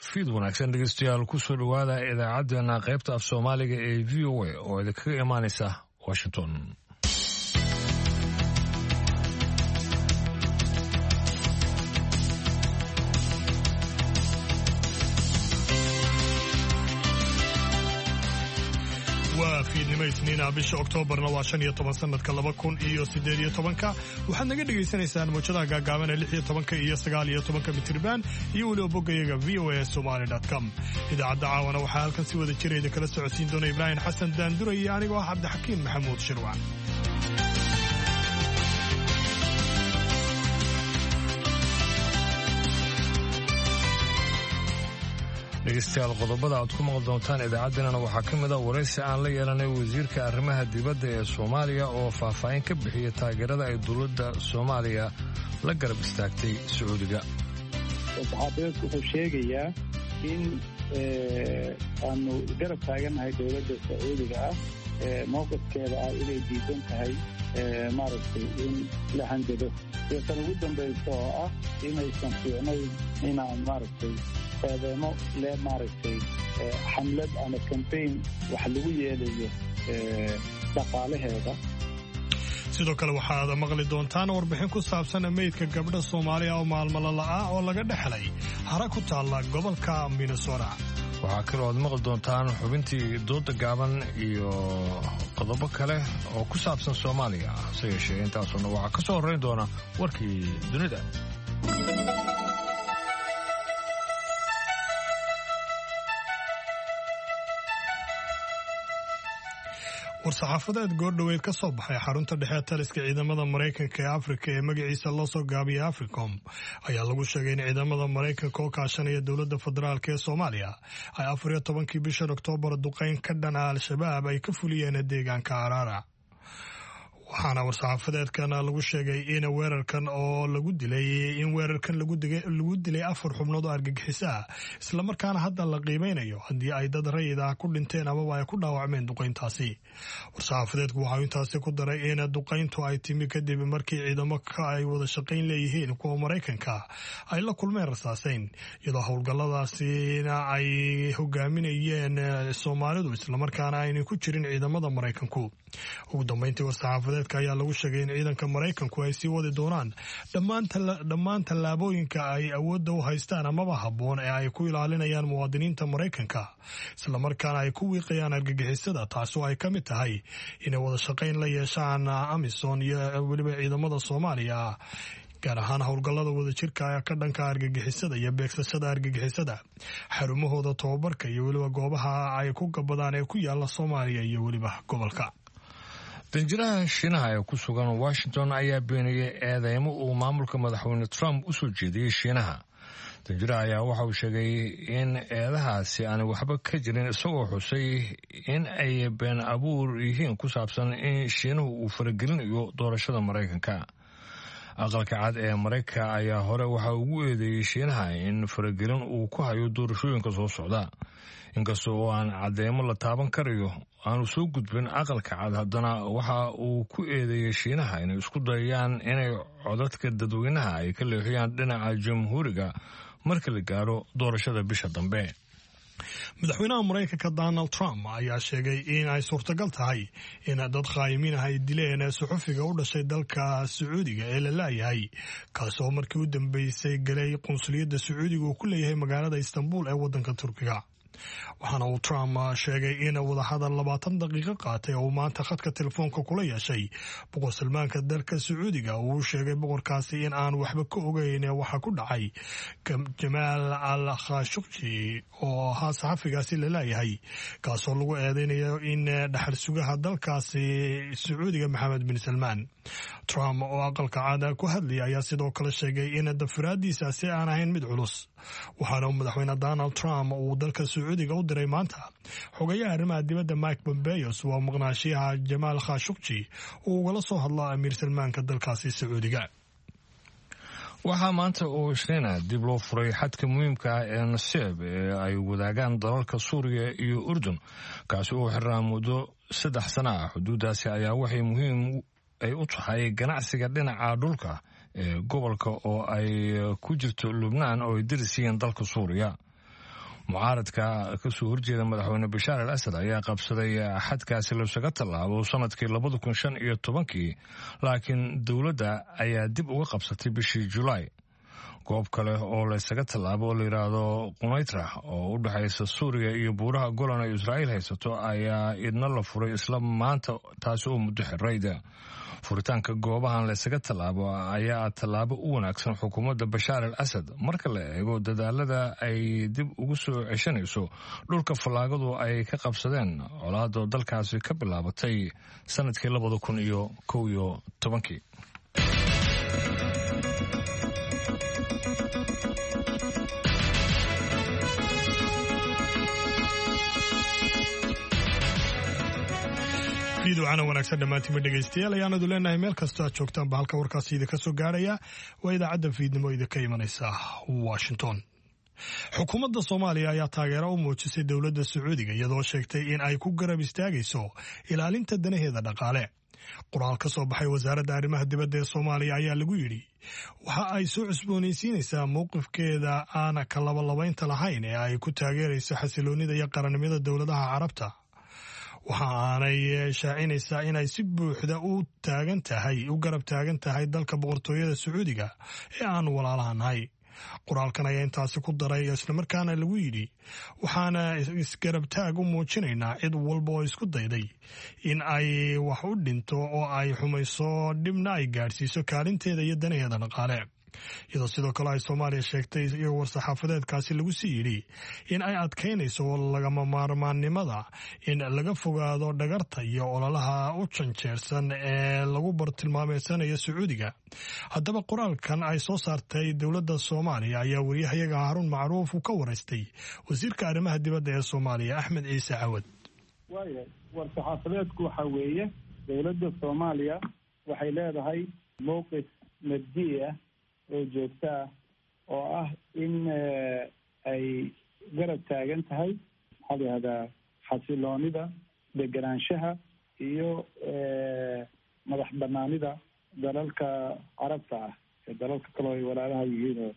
fiid wanaagsan dhegeystayaal ku soo dhowaada idaacaddeenna qaybta af soomaaliga ee v o a oo idinkaga imaanaysa washington. waa fiidnimo isniina bisha oktoobarna waa 15 sanadka 2018 waxaad naga dhegaysanaysaan mowjadaha gaagaaban ee 16 iyo 19 mitirban iyo weliba boggayaga voasomali.com. idaacadda caawana waxaa halkan si wada jirayda kala socodsiin doona Ibraahim Xasan Daandura iyo anigoo ah Cabdixakiin Maxamuud Shirwac. dhegeystayaal qodobada aad ku maqli doontaan idaacaddeenana waxaa ka mid ah waraysi aan la yeelanay wasiirka arrimaha dibadda ee Soomaaliya oo faahfaahin ka bixiyay taageerada ay dowladda Soomaaliya la garab istaagtay Sacuudiga. saxaafadeedku wuxuu sheegayaa in aanu garab taaganahay dowladda Sacuudiga ah mowqifkeeda ah inay diidan tahay maaragtay in la handado iyo tan ugu dambaysa oo ah inaysan fiicnayn inaan maaragtay eedeemo le maaragtay xamlad ama campaign wax lagu yeelayo dhaqaalaheeda. sidoo kale waxaad maqli doontaan warbixin ku saabsan meydka gabdha Soomaaliya oo maalmo la oo laga dhaxlay hara ku taala gobolka Minnesota. waxaa kaloo aad maqli doontaan xubintii dooda gaaban iyo qodobo kale oo ku saabsan Soomaaliya hase yeeshee intaasuna waxaa ka soo horreyn doona warkii dunida. war-saxaafadeed goordhoweyd ka soo baxay xarunta dhexe taliska ciidamada Mareykanka ee Afrika ee magaciisa loo soo gaabiyay Africom ayaa lagu sheegay in ciidamada Mareykanka oo kaashanaya dowladda federaalk ee Soomaaliya ay 14 bisha Oktoobar duqeyn ka dhan ah Al-Shabaab ay ka fuliyeen deegaanka Arara. waxaana war-saxaafadeedkan lagu sheegay in weerarkan lagu dilay 4 xubnood oo argagixis ah isla markaana hadda la qiimeynayo haddii ay dad rayid ah ku dhinteen ama ay ku dhaawacmeen duqeyntaasi. war-saxaafadeedku waxa uu intaasi ku daray in duqeyntu ay timi kadib markii ciidamo ay wada shaqayn leeyihiin kuwa Mareykanka ay la kulmeen rasaaseyn iyadoo howlgalladaasina ay hogaaminayeen Soomaalidu isla markaana aynan ku jirin ciidamada Mareykanku. ugu dambeyntii war-saxaafadeedka ayaa lagu sheegay in ciidanka Mareykanku ay sii wadi doonaan dhammaan tallaabooyinka ay awoodda u haystaan amaba habboon ee ay ku ilaalinayaan muwaadiniinta Mareykanka isla markaana ay ku wiiqayaan argagixisada taasoo ay ka mid tahay inay wada shaqayn la yeeshaan Amisom iyo weliba ciidamada Soomaaliya gaar ahaan howlgallada wadajirka ka dhanka argagixisada iyo beegsashada argagixisada xarumahooda tababarka iyo weliba goobaha ay ku gabadaan ee ku yaala Soomaaliya iyo weliba gobolka. danjiraha Shiinaha ee ku sugan Washington ayaa beeniyay eedeymo uu maamulka madaxweyne Trump u soo jeediyay Shiinaha. danjiraha ayaa waxa uu sheegay in eedahaasi aan waxba ka jirin isagoo xusay in ay been abuur yihiin ku saabsan in Shiinuhu uu faragelinayo doorashada Mareykanka. aqalka cad ee Mareykanka ayaa hore waxa ugu eedeeyay Shiinaha in faragelin uu ku hayo doorashooyinka soo socda. inkastoo oo aan cadeymo la taaban karayo aanu soo gudbin aqalka cad haddana waxa uu ku eedeeyay Shiinaha inay isku dayayaan inay codadka dadweynaha ay ka leexiyaan dhinaca jamhuuriga marka la gaaro doorashada bisha dambe. madaxweynaha Mareykanka Donald Trump ayaa sheegay in ay suurtagal tahay in dad qaayimiin ah ay dileen suxufiga u dhashay dalka Sacuudiga ee la laayahay kaasoo markii u dambeysay galay qunsuliyadda Sacuudiga uu ku leeyahay magaalada Istanbul ee waddanka Turkiga. waxaana uu Trump sheegay in wadahadal 20 daqiiqo qaatay oo maanta khadka telefoonka kula yeeshay boqor Salmaanka dalka Sacuudiga uu sheegay boqorkaasi in aan waxba ka ogeyn waxa ku dhacay Jamal al-Khashoggi oo ahaa saxafigaasi la laayahay kaasoo lagu eedeynayo in dhaxal sugaha dalkaasi Sacuudiga Maxamed bin Salmaan. Trump oo aqalka cad ku hadlay ayaa sidoo kale sheegay in dafiraadiisaasi aan ahayn mid culus. waxaana madaxweyne Donald Trump uu dalka Sacuudiga u diray maanta xogayaha arrimaha dibadda Mike Pompeo waa maqnaashiyaha Jamal Khashoggi oo ugala soo hadla Amiir Salmaanka dalkaasi Sacuudiga. waxaa maanta oo Shiina dib loo furay xadka muhiimka ah ee Naseeb ee ay wadaagaan dalalka Suuriya iyo Urdun kaasi oo xirnaa muddo 3 sano ah. xuduudaasi ayaa waxay muhiim ay u tahay ganacsiga dhinaca dhulka ee gobolka oo ay ku jirto Lubnaan oo ay dirisiin dalka Suuriya. mucaaradka kasoo horjeeda madaxweyne bashaar al asad ayaa qabsaday xadkaasi lasaga tallaabo sanadkii 2015 laakiin dowladda ayaa dib uga qabsatay bishii julaay. goob kale oo laysaga tallaabo oo la yidhaahdo qunaytra oo u dhexaysa suuriya iyo buuraha golan ay israa'iil haysato ayaa idna la furay isla maanta, taasi oo muddo xirayda. furitaanka goobahan laysaga tallaabo ayaa tallaabo u wanaagsan xukuumadda bashaar al asad marka la eego dadaalada ay dib ugu soo ceshanayso dhulka fallaagadu ay ka qabsadeen colaadoo dalkaasi ka bilaabatay sanadkii 2011. fiidocana wanaagsan dhammaantiinba dhegaystayaal ayaanadu leenahay meel kastoo aad joogtaanba halka warkaasi idinka soo gaarhaya waa idaacadda fiidnimo idinka imanaysa washington. xukuumadda soomaaliya ayaa taageero u muujisay dowladda sacuudiga iyadoo sheegtay in ay ku garab istaagayso ilaalinta danaheeda dhaqaale. qoraal ka soo baxay wasaaradda arrimaha dibadda ee soomaaliya ayaa lagu yidhi waxa ay soo cusboonaysiinaysaa mowqifkeeda aana ka labalabaynta lahayn ee ay ku taageerayso xasiloonnida iyo qarannimada dowladaha carabta. waxa aanay shaacinaysaa inay si buuxda u garab taagan tahay dalka boqortooyada sacuudiga ee aanu walaalaha nahay. qoraalkan ayaa intaasi ku daray islamarkaana lagu yidhi waxaana isgarabtaag u muujinaynaa cid walba oo isku dayday in ay wax u dhinto oo ay xumayso dhibna ay gaadhsiiso kaalinteeda iyo danaheeda dhaqaale. iyadoo sidoo kale ay soomaaliya sheegtay iyo war-saxaafadeedkaasi lagu sii yidhi in ay adkaynayso lagama maarmaannimada in laga fogaado dhagarta iyo ololaha u janjeersan ee lagu bartilmaameysanayo sacuudiga. haddaba qoraalkan ay soo saartay dowladda soomaaliya ayaa wariyahayaga haruun macruuf uu ka waraystay wasiirka arrimaha dibadda ee soomaaliya axmed ciise cawad. waaya war-saxaafadeedku waxa weeye dowladda soomaaliya waxay leedahay mowqif mabdi' ah oo joogto ah oo ah in ay garab taagan tahay maxaa la yihahdaa xasiloonida, deganaanshaha iyo madax banaanida dalalka carabta ah ee dalalka kaleo ay walaalaha yihiinoo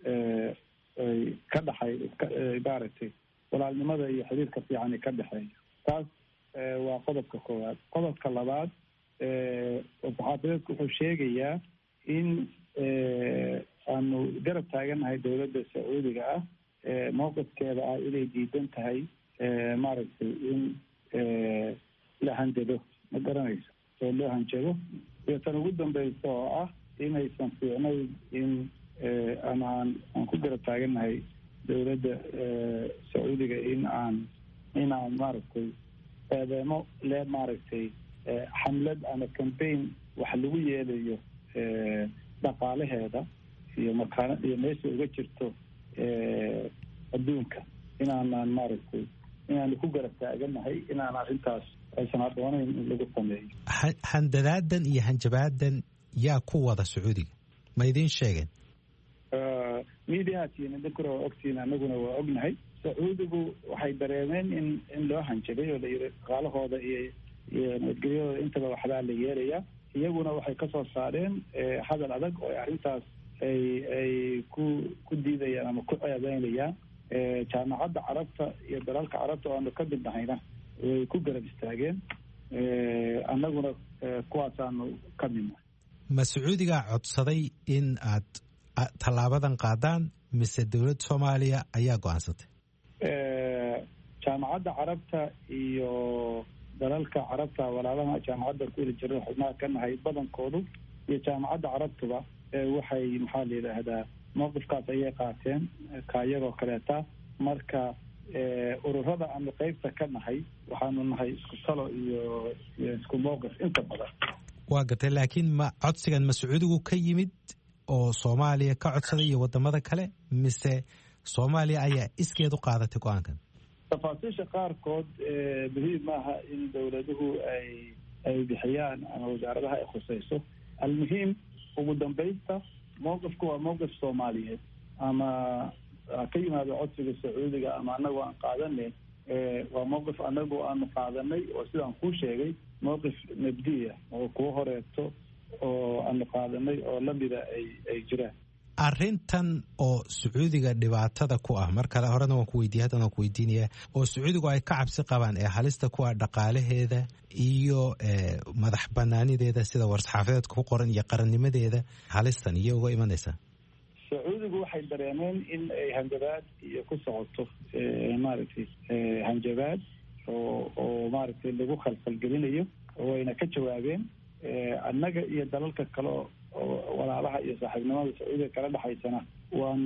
ay ka dhexay maaragtay walaalnimada iyo xiriirka fiicani ka dhexeeya. taas waa qodobka koowaad. qodobka labaad saxaafadeedku wuxuu sheegayaa in aanu garab taagannahay dowladda sacuudiga ah mowqifkeeda ah inay diidan tahay maaragtay in la hanjado, ma garanayso, oo loo hanjado. iyo tan ugu dambaysa oo ah inaysan fiicnayn in aan ku garab taagannahay dowladda sacuudiga inaan maaragtay eedeemo lee maaragtay xamlad ama campaign wax lagu yeelayo dhaqaalaheeda iyo makaana iyo meesha uga jirto adduunka inaanan maaragtay inaanu ku garab taaganahay inaan arrintaas aysan habboonayn in lagu sameeyo. handadaadan iyo hanjabaadan yaa ku wada sacuudiga ma idiin sheegeen? miidiyahaatiina dinkura waa ogtiin, anaguna waa ognahay. sacuudigu waxay dareemeen in loo hanjabay oo la yidhi dhaqaalahooda iyo nabadgelyadooda intaba waxbaa la yeelayaa. iyaguna waxay ka soo saareen hadal adag oo arrintaas ay ku diidayaan ama ku ceebeynayaan. jaamacadda carabta iyo dalalka carabta oo aanu ka mid nahayna way ku garab istaageen. annaguna kuwaasaanu ka midnahay. ma sacuudigaa codsaday in aad tallaabadan qaadaan mise dowladda soomaaliya ayaa go-aansatay? jaamacadda carabta iyo dalalka carabta walaalaha jaamacadda ku weli jira xubnaha ka nahay badankoodu iyo jaamacadda carabtuba waxay maxaa la yidhaahdaa mowqifkaas ayay qaateen kaayagoo kaleeta. marka ururada aanu qeybta ka nahay waxaanu nahay isku talo iyo isku mowqif inta badan. waa gatay, laakiin ma codsigan ma sacuudigu ka yimid oo soomaaliya ka codsaday iyo wadamada kale mise soomaaliya ayaa iskeed u qaadatay go-aankan? tafaasiisha qaarkood muhiim maaha in dowladuhu ay bixiyaan ama wasaaradaha ay khusayso. almuhiim ugu dambaysta mowqifku waa mowqif soomaaliyeed, ama ka yimaado codsiga sacuudiga ama anagu aan qaadane waa mowqif anagu aanu qaadanay oo sidaan kuu sheegay mowqif mabdiya oo kuwa horeeto oo aanu qaadanay oo lamida ay jiraan. arrintan oo sacuudiga dhibaatada ku ah mar kale horena waan ku weydiiyey haddana waan ku weydiinaya oo sacuudigu ay ka cabsi qabaan ee halista ku ah dhaqaalaheeda iyo madax banaanideeda sida war-saxaafadeedka ku qoran iyo qarannimadeeda halistan iyo uga imanaysaa sacuudigu waxay dareemeen in ay hanjabaad iyo ku socoto maaragtay hanjabaad oo maaragtay lagu khalkhalgelinayo wayna ka jawaabeen annaga iyo dalalka kale oo walaalaha iyo saaxiibnimada sacuudiga kala dhexaysana waa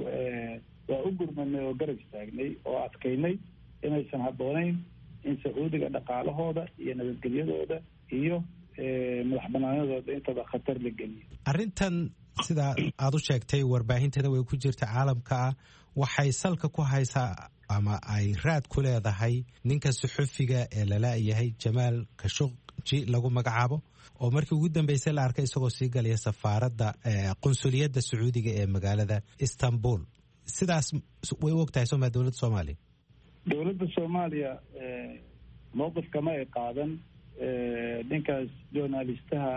u gurmanay oo garab istaagnay oo adkaynay inaysan habboonayn in sacuudiga dhaqaalahooda iyo nabadgelyadooda iyo madax banaanadooda intaba khatar la geliyo arrintan sida aada u sheegtay warbaahinteeda way ku jirta caalamka ah waxay salka ku haysaa ama ay raad ku leedahay ninka suxufiga ee lala-yahay jamaal khashogji lagu magacaabo oo markii ugu dambeysay la arkay isagoo sii galaya safaaradda qunsuliyadda sacuudiga ee magaalada istanbul sidaas way u ogtahay sooma dowladda soomaaliya dowladda soomaaliya mowqif kama ay qaadan ninkaas journalistaha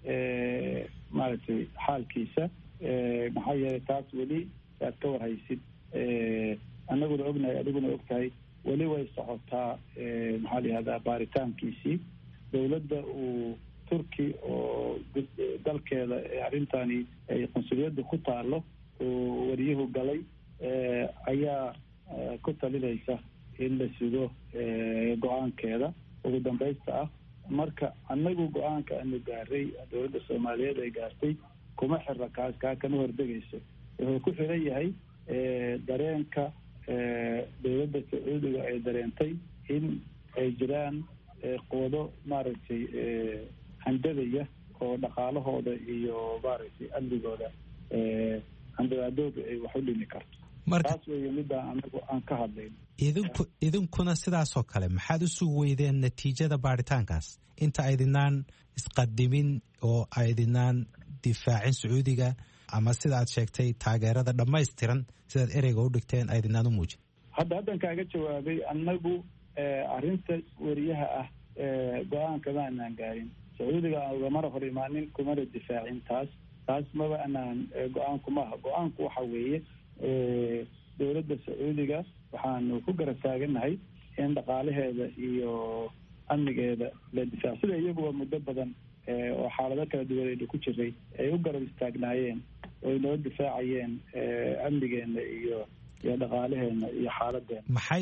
maaragtay xaalkiisa maxaa yeelay taas weli aad ka warhaysid annaguna ognahay adiguna ogtahay weli way socotaa maxaa la yihahdaa baaritaankiisii dowladda uu turki oo dalkeeda arrintani ay qunsuliyadda ku taalo oo wariyuhu galay ayaa ku talinaysa in la sugo go-aankeeda ugu dambaysta ah marka annagu go-aanka aanu gaaray dowladda soomaaliyeed ay gaartay kuma xira kaa kama hordegayso wuxuu ku xiran yahay dareenka dowladda sacuudiga ay dareentay in ay jiraan quwado maaragtay handadaya oo dhaqaalahooda iyo maaragtay amnigooda handadaadooda ay wax u dhimi karto taas weeye midaan anagu aan ka hadlayn idinkuna sidaasoo kale maxaad u sugi weydeen natiijada baaritaankaas inta aydinaan isqadimin oo aydinaan difaacin sacuudiga ama sida aad sheegtay taageerada dhammaystiran sidaad ereyga u dhigteen aydinaan u muujin haddan kaaga jawaabay annagu arrinta wariyaha ah go-aanka ma anaan gaarin sacuudiga aan ugamana hor imaanin kumana difaacin taas maba anaan go-aanku maaha go-aanku waxa weeye dowladda sacuudiga waxaanu ku garab taagannahay in dhaqaalaheeda iyo amnigeeda la difaac sida iyaguba muddo badan oo xaalado kala duwan aynu ku jiray ay u garab istaagnaayeen oo ay noo difaacayeen amnigeena iyo dhaqaalaheena iyo xaaladeena maxay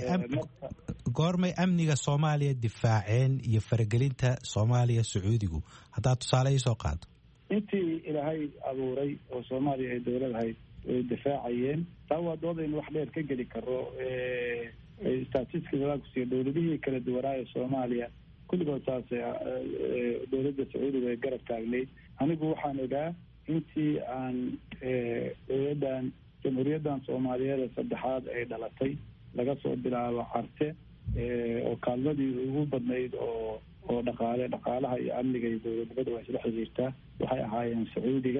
goormay amniga soomaaliya difaaceen iyo faragelinta soomaaliya sacuudigu haddaad tusaale ii soo qaado intii ilaahay abuuray oo soomaaliya ay dowladahayd way difaacayeen taa waa doodaynu wax dheer ka geli karo statisticskusiiyo dowladihii kala duwanaayo soomaaliya kulligood saas dowladda sacuudiga ay garab taagnayd anigu waxaan ogaa intii aan dowladdan jamhuuriyaddan soomaaliyeed saddexaad ay dhalatay laga soo bilaabo carte oo kaalmadii ugu badnayd oo dhaqaalaha iyo amniga iyo dowladnimada waa isla xiriirtaa waxay ahaayeen sacuudiga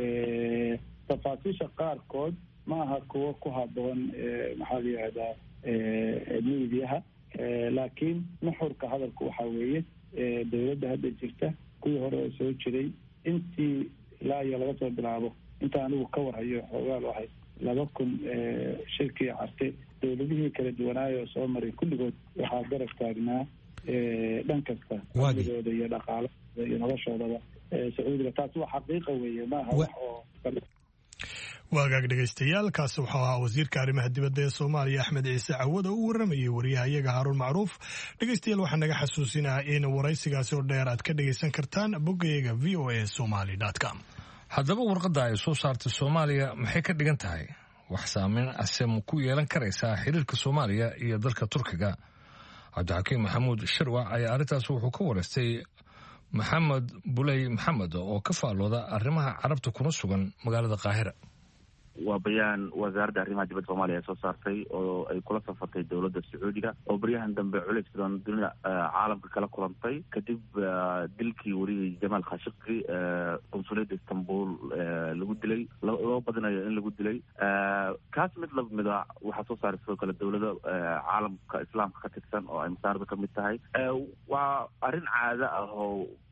tafaasiisha qaarkood ma aha kuwo ku habboon maxaa la yihahdaa miidiyaha laakiin nuxurka hadalku waxaa weeye dowladda hadda jirta kuwii hore oo soo jiray intii ilaa iyo laga soo bilaabo inta anigu ka warhayo xoogaal ahay 2000 shirkii carte dowladihii kala duwanaayo soo maray kulligood waxaa garab taagnaa dhan kasta amnigooda iyo dhaqaalahooda iyo noloshoodaba sacuudiga taasi waa xaqiiqa weeye maaha wax oo waagaag dhegaystayaal kaasi wuxuu ahaa wasiirka arrimaha dibadda ee soomaaliya axmed ciise cawad oo u waramayay wariyaha iyaga haaruun macruuf dhegaystayaal waxaa naga xasuusinaha in waraysigaasi oo dheer aad ka dhegaysan kartaan boggayaga voasomali.com haddaba warqadda ay soo saartay soomaaliya maxay ka dhigan tahay wax saameyn ase ma ku yeelan karaysaa xiriirka soomaaliya iyo dalka turkiga cabdixakiim maxamuud sharwac ayaa arrintaas wuxuu ka wareystay maxamed buley maxamed oo ka faallooda arrimaha carabta kuna sugan magaalada qaahira waa bayaan wasaaradda arrimaha dibadda soomaaliya ay soo saartay oo ay kula safartay dowladda sacuudiga oo baryahan dambe culays badan dunida caalamka kala kulantay kadib dilkii wariyay jamaal khashoggi qunsuliyadda istanbul lagu dilay loo badinayo in lagu dilay kaas mid lamida waxaa soo saaray sidoo kale dowlado caalamka islaamka ka tirsan oo ay masaarada ka mid tahay waa arrin caado ah oo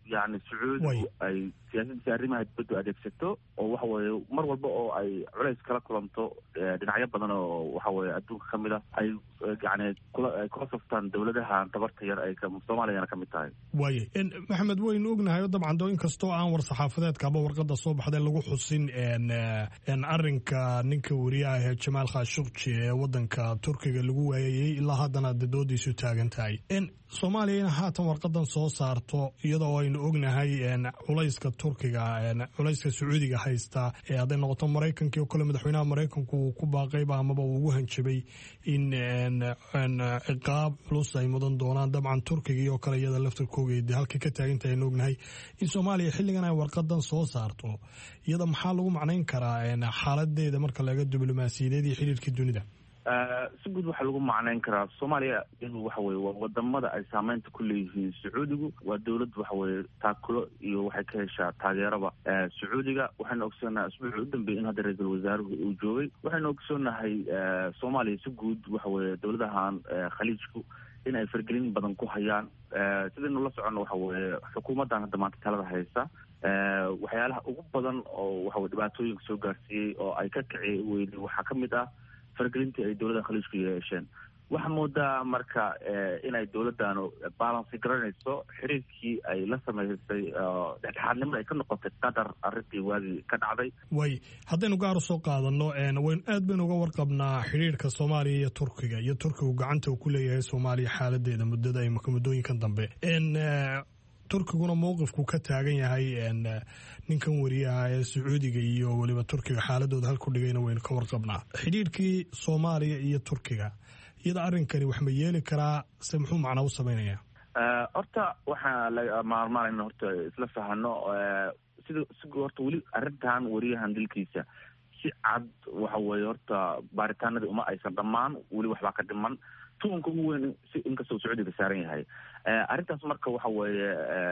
yani sacuudigu ay siyaasadiisa arrimaha dibaddu adeegsato oo waxa weeye mar walba oo ay culays kala kulanto dhinacyo badan oo waxa weeye adduunka ka mid ah ay yani kula saftaan dowladahan tabarta yar ay soomaaliyana ka mid tahay. waaye maxamed waynu ognahay oo dabcan doo inkastoo aan war saxaafadeedka ama warqada soo baxday lagu xusin arrinka ninka wariyaha ee Jamaal Khashoggi ee wadanka Turkiga lagu waayay ilaa haddana doodiisu taagan tahay. Soomaaliya haatan warqadan soo saarto iyadoo aynu ognahay culayska Turkiga culayska Sacuudiga haysta ee haday noqoto Mareykanka oo kale madaxweynaha Mareykanku uu ku baaqayba amaba uu ugu hanjabay in ciqaab culus ay mudan doonaan dabcan Turkiga oo kale iyada laftirkooda halka ka taagan tahay ognahay in Soomaaliya xilligan ay warqadan soo saarto iyada maxaa lagu macnayn karaa xaaladeeda marka laga diblomaasiyadeed iyo xiriirka dunida. si guud waxaa lagu macnayn karaa Soomaaliya iyadu waxa weeye waa wadamada ay saameynta ku leeyihiin Sacuudigu waa dawlad waxa weeye taakulo iyo waxay ka heshaa taageeraba Sacuudiga waxaan ogsoonahay usbuucii u dambeeyay in hadda ra'iisul wasaaruhu uu joogay waxaan ogsoonahay Soomaaliya si guud waxa weeye dawladahan khaliijku in ay fargelin badan ku hayaan sidaynu la socono waxa weeye xukuumaddan hadda maanta talada haysa waxyaalaha ugu badan oo waxa weeye dhibaatooyinka soo gaarsiiyey oo ay ka kiciyay weyday waxaa ka mid ah fargelintii ay dowladda khaliijku yeesheen waxaa moodaa marka inay dowladdaanu balance garanayso xiriirkii ay la samaysay dhexdhexaadnimada ay ka noqotay qatar arrintii waagii ka dhacday. way haddaynu gaar u soo qaadano waynu aad baynu uga warqabnaa xiriirka Soomaaliya iyo Turkiga gacanta uu ku leeyahay Soomaaliya xaaladeeda muddada ay muddooyinkan dambe Turkiguna mowqifku ka taagan yahay ninkan wariyaha ee Sacuudiga iyo waliba Turkiga xaaladooda halku dhigayna waynu ka warqabnaa xiriirkii Soomaaliya iyo Turkiga iyada arrinkani wax ma yeeli karaa se muxuu macna u sameynaya horta waxaa la maarmaanayna horta isla fahano sida horta weli arrintan wariyahan dilkiisa si cad waxa weeye horta baaritaanadii uma aysan dhammaan weli waxbaa ka dhiman tuunka ugu weyn si inkastoo Sacuudiga saaran yahay arrintaas marka waxa weeye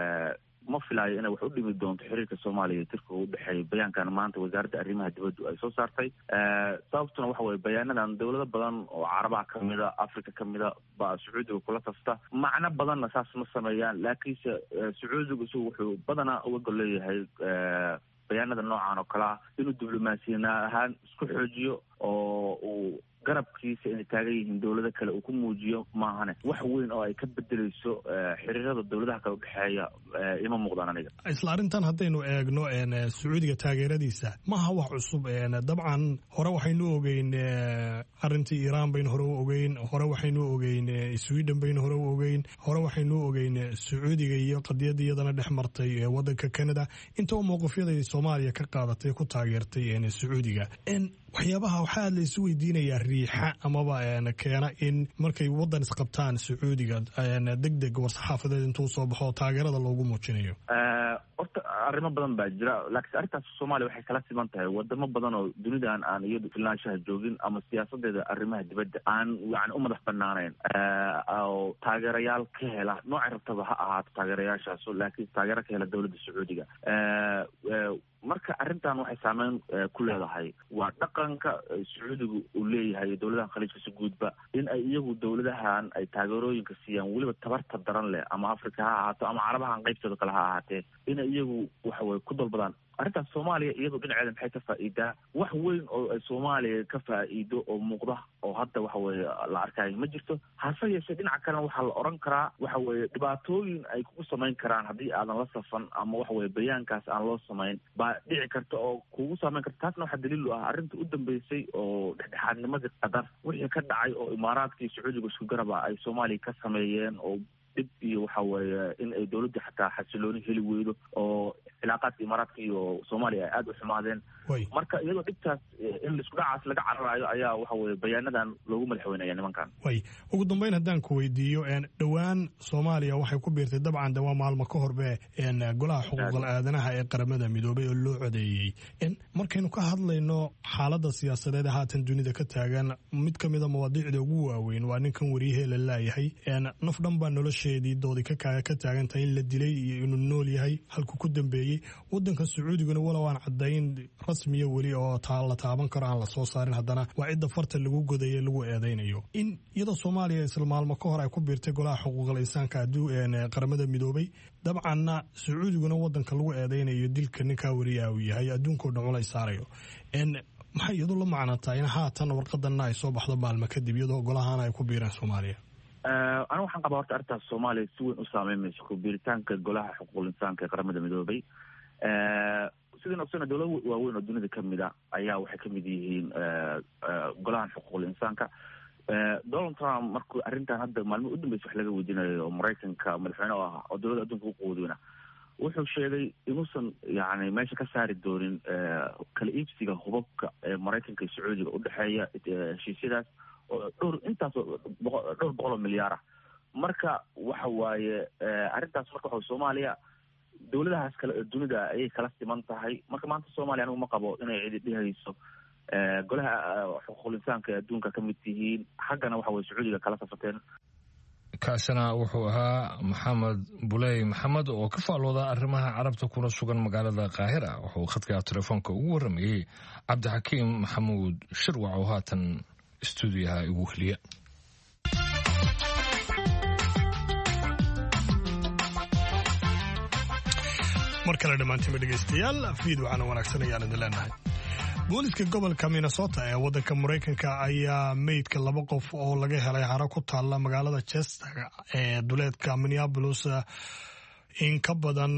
ma filayo inay wax u dhimi doonto xiriirka Soomaaliya iyo Turkiga u dhaxeeya bayaankan maanta wasaaradda arrimaha dibadda ay soo saartay sababtuna waxa weeye bayaanadan dawlado badan oo carabaha kamida Afrika kamida baa Sacuudiga kula tafta macna badanna saas ma sameeyaan laakiinse Sacuudiga wuxuu badanaa uga gol leeyahay bayaanada noocan oo kale ah inuu diblomaasiyana ahaan isku xoojiyo oo uu garabkiisa inay taagan yihiin dawlado kale uu ku muujiyo maahane wax weyn oo ay ka bedelayso xiriirada dawladaha kale u dhexeeya ima muuqdaan aniga. isla arrintan haddaynu eegno Sacuudiga taageeradiisa maaha wax cusub dabcan hore waxaynu ogeyn arrintii Iran baynu hore u ogeyn hore waxaynu ogeyn Sweden baynu hore u ogeyn hore waxaynu ogeyn Sacuudiga iyo qadiyada iyadana dhex martay wadanka Canada inta mowqifyada Soomaaliya ka qaadatay ku taageertay Sacuudiga waxyaabaha waxaa la isu weydiinayaa riixa amaba keena in markay wadan isqabtaan Sacuudiga degdeg war saxaafadeed intuu soo baxo taageerada loogu muujinayo horta arrimo badan baa jira laakiin arrintaas Soomaaliya waxay kala siman tahay wadamo badan oo dunidan aan iyadu filnaanshaha joogin ama siyaasadeeda arrimaha dibadda aan yani u madax banaanayn oo taageerayaal ka hela nooca rabtaba ha ahaato taageerayaashaas laakiin taageero ka hela dowladda Sacuudiga marka arrintan waxay saameyn ku leedahay waa dhaqanka Sacuudigu uu leeyahay dawladaha khaliijka si guudba in ay iyagu dawladahan ay taageerooyinka siiyaan weliba tabarta daran leh ama Afrika ha ahaato ama carabahan qaybtooda kale ha ahaatee in iyagu waxa way ku dalbadaan arrintaas Soomaaliya iyadu dhinaceeda maxay ka faa'iidaa wax weyn oo ay Soomaaliya ka faa'iido oo muuqda oo hadda waxa weeye la arkayo ma jirto hase yeeshee dhinaca kale waxaa la oran karaa waxa weeye dhibaatooyin ay kugu samayn karaan haddii aadan la safan ama waxa weeye bayaankaas aan loo samayn baa dhici karta oo kugu saameyn karta taasna waxaa daliil u ah arrinta u dambeysay oo dhexdhexaadnimadii Qatar wixii ka dhacay oo Imaaraadkii Sacuudiga isku garaba ay Soomaaliya ka sameeyeen oo dib iyo waxa weeye in ay dawladda xataa xasilooni heli weydo oo cilaaqaadka Imaaraadka iyo Soomaaliya ay aad u xumaadeen marka iyadoo dhibtaas in isku dhacaas laga cararayo ayaa waxa weeye bayaanadan loogu madaxweynaya nimankan. ugu dambeyn haddaan ku weydiiyo dhowaan Soomaaliya waxay ku biirtay dabcan dawaa maalmo ka horbe golaha xuquuqul aadanaha ee qaramada midoobay oo loo codeeyay markaynu ka hadlayno xaaladda siyaasadeed haatan dunida ka taagan mid ka mida mawaadiicda ugu waaweyn waa ninkan wariyahee la laayahay naf dhan baa nolosheedii doodi ka taagantahay in la dilay iyo inuu nool yahay halku ku dambeeyey wadanka sacuudiguna walow aan cadayn rasmiya weli oo la taaban karo aan la soo saarin haddana waa cidda farta lagu godaye lagu eedaynayo in iyadoo Soomaaliya isla maalmo ka hor ay ku biirtay golaha xuquuqul insaanka qaramada midoobay dabcanna sacuudiguna wadanka lagu eedaynayo dilka ninka wariyaha uu yahay adduunka dhan la saarayo maxay iyadu la macnataa in haatan warqadanna ay soo baxdo maalmo kadib iyadoo golahana ay ku biireen Soomaaliya aniga waxaan qabaa horta arrintaas Soomaaliya si weyn u saameynayso ku biiritaanka golaha xuquuqul insaanka ee qaramada midoobay sidoo kale dawlado waaweyn oo dunida ka mid ah ayaa waxay ka mid yihiin golaha xuquuqul insaanka Donald Trump markuu arrintan hadda maalmo u dambeysay wax laga weydiinayo oo Mareykanka madaxweyne u ah oo dawladda adduunka u quudina wuxuu sheegay inuusan yani meesha ka saari doonin kala iibsiga hubabka ee Mareykanka iyo Sacuudiga u dhaxeeya heshiisyadaas oo dhowr boqol oo milyaar ah marka waxa waaye arrintaas marka waxa Soomaaliya dawladahaas kale dunida ayay kala siman tahay marka maanta Soomaaliya anigu ma qabo inay cid dhihayso golaha xuquuqul insaanka ee adduunka ka mid yihiin xaggana waxa way Sacuudiga kala safateen kaasina wuxuu ahaa maxamed buley maxamed oo ka faalooda arrimaha carabta kuna sugan magaalada Qaahira wuxuu khadka telefoonka ugu waramayay Cabdixakiim Maxamuud Shirwac oo haatan stuudiyaha ugu heliya markale dhamaantiin dhegeystayaal fiid waxaana wanaagsan ayaan idin leenahay booliska gobolka Minnesota ee wadanka Mareykanka ayaa meydka 2 qof oo laga helay haro ku taala magaalada Chester ee duleedka Minneapolis in ka badan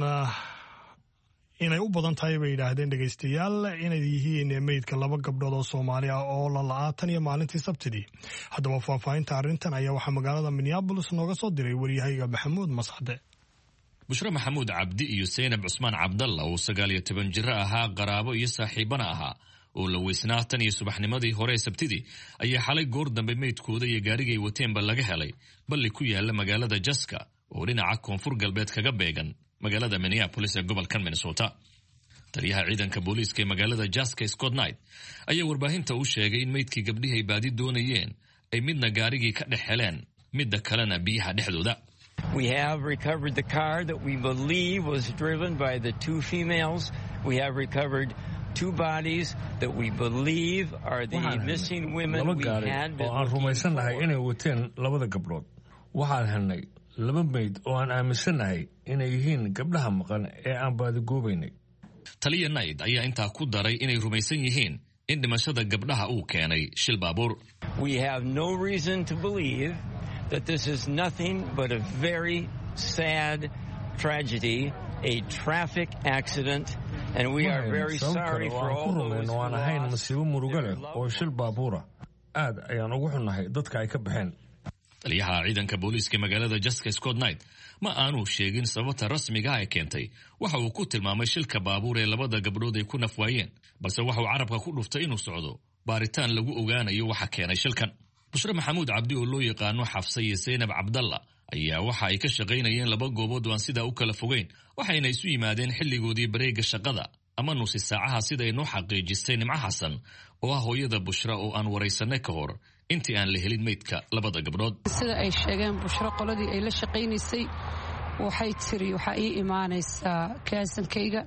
inay u badan tahay bay yiraahdeen dhageystayaal inay yihiin meydka 2 gabdhood oo Soomaali ah oo la la'aatan iyo maalintii Sabtidii haddaba faahfaahinta arrintan ayaa waxa magaalada Minneapolis nooga soo diray wariyahayga Maxamuud Mascade bushra maxamuud cabdi iyo Seynab Cusmaan Cabdalla oo 19 jir ahaa qaraabo iyo saaxiibana ahaa oo la weysnaa tan iyo subaxnimadii hore Sabtidii ayaa xalay goor dambe meydkooda iyo gaarigay wateenba laga helay balli ku yaala magaalada Jaska oo dhinaca koonfur galbeed kaga beegan magaalada Minneapolis ee gobolka Minnesota taliyaha ciidanka booliiska ee magaalada Jaska Scott Knight ayaa warbaahinta u sheegay in meydkii gabdhihii baadi doonayeen ay midna gaarigii ka dhex heleen midda kalena biyaha dhexdooda We have recovered the car that we believe was driven by the 2 females. We have recovered 2 bodies that we believe are the missing women we had been rumaysanahay inay wateen 2 gabdhood. Waxaan helnay 2 meyd oo aan aaminsanahay inay yihiin gabdhaha maqan ee aan baadi goobaynay. Taliya Knight ayaa intaa ku daray inay rumaysan yihiin in dhimashada gabdhaha uu keenay shil baabuur. We have no reason to believe that this is nothing but a very sad tragedy, a traffic accident, and we are very sorry for all those who lost masiibo murugo leh oo shil baabuura aad ayaan ugu xunnahay dadka ay ka baxeen taliyaha ciidanka booliiska magaalada Jaska Scott Knight ma aanu sheegin sababta rasmiga ah ee keentay waxa uu ku tilmaamay shilka baabuur ee 2 gabdhood ay ku nafwaayeen balse waxa uu carabka ku dhuftay inuu socdo baaritaan lagu ogaanayo waxa keenay shilkan bushra maxamuud cabdi oo loo yaqaano Xafsa iyo Seynab Cabdalla ayaa waxa ay ka shaqaynayeen 2 goobood oo aan sida u kala fogeyn waxayna isu yimaadeen xilligoodii bareega shaqada ama nusi saacaha sida ay noo xaqiijisay Nimco Xasan oo ah hooyada Bushra oo aan wareysanay ka hor intii aan la helin meydka 2 gabdhood sida ay sheegeen Bushra qoladii ay la shaqaynaysay waxay tiri waxa ii imaanaysaa kaasankayga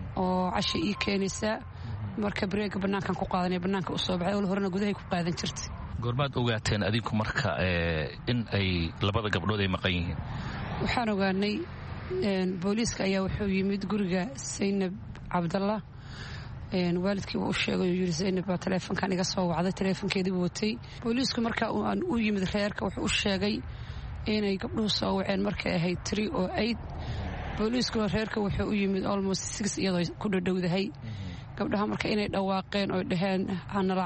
oo cashi ii keenaysa marka bareega banaankan ku qaadanay banaanka u soo baxay oo horena gudaha ku qaadan jirtay goormaad ogaateen adinku marka in ay 2 gabdhood ay maqan yihiin waxaan ogaanay booliiska ayaa wuxuu yimid guriga Seynab Cabdalla waalidkii uu sheegay yiri Seynab baa teleefankan iga soo wacday teleefankeedii buu watay booliisku marka uu yimid reerka wuxuu u sheegay inay gabdhuhu soo waceen markay ahayd 3 oo 8 booliisku reerka wuxuu u yimid almost 6 iyadoo ku dhadhowdahay gabdhaha marka inay dhawaaqeen oo dhaheen hanala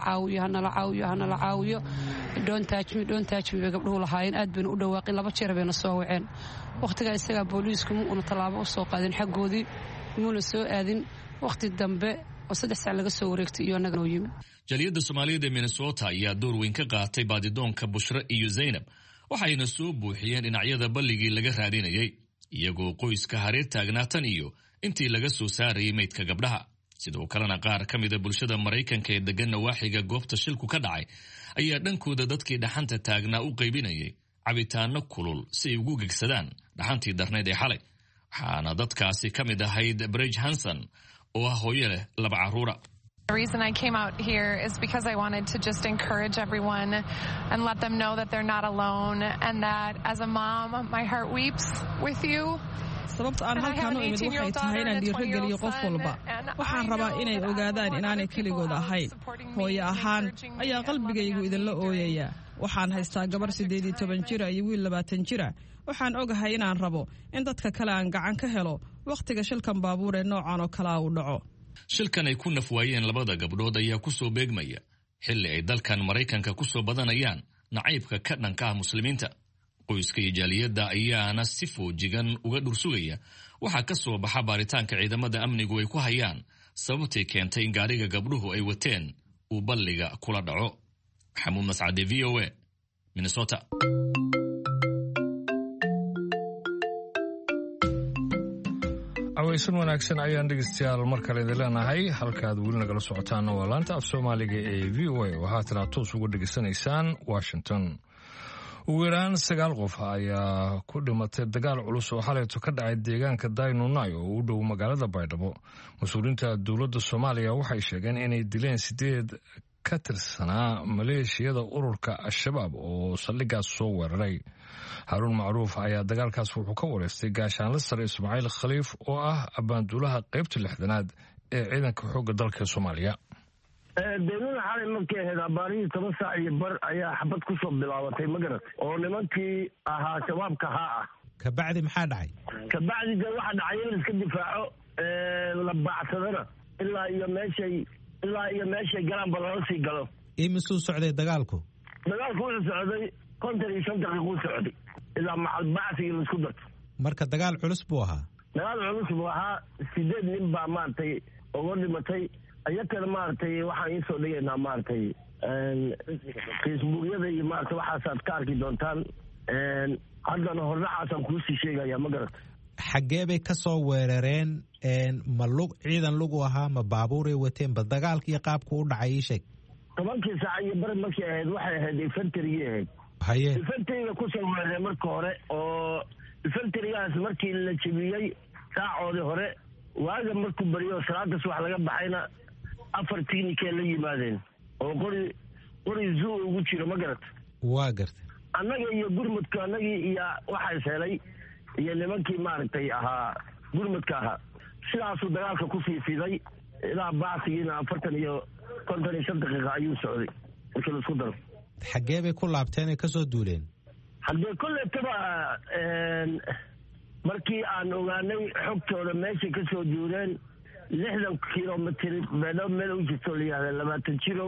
caawiyo don't touch me gabdhuhu lahaayeen aad bayna u dhawaaqeen 2 jeer bayna soo waceen waqtigaa isagaa booliisku ma una tallaabo u soo qaadeen xaggoodii muuna soo aadin waqti dambe oo 3 saac laga soo wareegtay iyo annagana u yimid jaliyadda Soomaaliyeed ee Minnesota ayaa door weyn ka qaatay baadidoonka Bushra iyo Seynab waxayna soo buuxiyeen dhinacyada balligii laga raadinayay iyagoo qoyska hareer taagnaatan iyo intii laga soo saarayay meydka gabdhaha sidoo kalena qaar ka mida bulshada Maraykanka ee degan nawaaxiga goobta shilku ka dhacay ayaa dhankooda dadkii dhaxanta taagnaa u qaybinayay cabitaano kulul si ay ugu gegsadaan dhaxantii darneed ee xalay waxaana dadkaasi ka mid ahayd Bridge Hanson oo ah hooyo leh 2 carruur. The reason I came out here is because I wanted to just encourage everyone and let them know that they're not alone and that as a mom, my heart weeps with you. sababta aan halkaan u imid waxay tahay inaan dhiirigeliyo qof walba waxaan rabaa inay ogaadaan inaanay keligood ahayn hooyo ahaan ayaa qalbigaygu idinla ooyaya waxaan haystaa gabar 18 jir iyo wiil 20 jir waxaan ogahay inaan rabo in dadka kale aan gacan ka helo waqtiga shilkan baabuur ee noocan oo kala uu dhaco. shilkan ay ku nafwaayeen labada gabdhood ayaa ku soo beegmaya xilli ay dalkan Maraykanka ku soo badanayaan nacaybka ka dhanka ah muslimiinta. qoyska iyo jaaliyadda ayaana si foojigan uga dhursugaya waxaa ka soo baxa baaritaanka ciidamada amnigu ay ku hayaan sababtay keentay in gaariga gabdhuhu ay wateen uu balliga kula dhaco. Xamuud Mascade, VOA, Minnesota. aweysan wanaagsan ayaan dhegeystayaal mar kale idin leenahay halkaad weli nagala socotaan waa laanta af Soomaaliga ee VOA oo haatan toos uga dhegeysanaysaan Washington. ugu yaraan 9 qof ayaa ku dhimatay dagaal culus oo xalayto ka dhacay deegaanka Daynunay oo u dhow magaalada Baydhabo. Mas'uuliyiinta dowladda Soomaaliya waxay sheegeen inay dileen 8 ka tirsanaa maleeshiyada ururka Al-Shabaab oo saldhigaas soo weeraray. Harun Macruuf ayaa dagaalkaas wuxuu ka wareystay gaashaanle sare Ismaaciil Khaliif oo ah abaanduulaha qaybta 6aad ee ciidanka xoogga dalka Soomaaliya. deegaanka xalay markay ahayd abaarihii 10 saac iyo bar ayaa xabad ku soo bilaabatay magarad oo nimankii ahaa shabaabka ah kabacdi maxaa dhacay kabacdi waxa dhacay in iska difaaco la baacsadana ilaa iyo meeshay galaan ballan sii galo. imisuu socday dagaalku wuxuu socday 55 daqiiqo socday ilaa macal baacsiga la isku darto. marka dagaal culus buu ahaa 8 nin baa maantay oo dhimatay ayakana maartay waxaan in soo dhigaynaa maartay Facebookyada iyo maartay waxaad ka arki doontaan haddana horraxaasan kuu sii sheegaya ma garata. xaggee bay ka soo weerareen ma ciidan lugu ahaa ma baabuuray wateen ba dagaalka iyo qaabku u dhacay ii sheeg. 10 saac iyo bar markay ahayd waxay ahayd infantry ahayd haye infantry ku soo weeraray marka hore oo infantrygaas markii la jabiyay saacoodii hore waaga markuu bariyo salaadaas wax laga baxayna 4 technical la yimaadeen oo qori zoo ugu jiro ma garata. waa gartay annaga iyo gurmudka annagii iyo waxa helay iyo nimankii maartay ahaa gurmudka ahaa sidaasuu dagaalka ku fiifiday ilaa baacsigiina 45 daqiiqo ayuu socday markii la isku daro. xaggee bay ku laabteen ay ka soo duuleen haddee kolletaba markii aan ogaanay xogtooda meeshay ka soo duuleen 60 kilomitir beedho meel u jirto la yidhaahda 20 jiro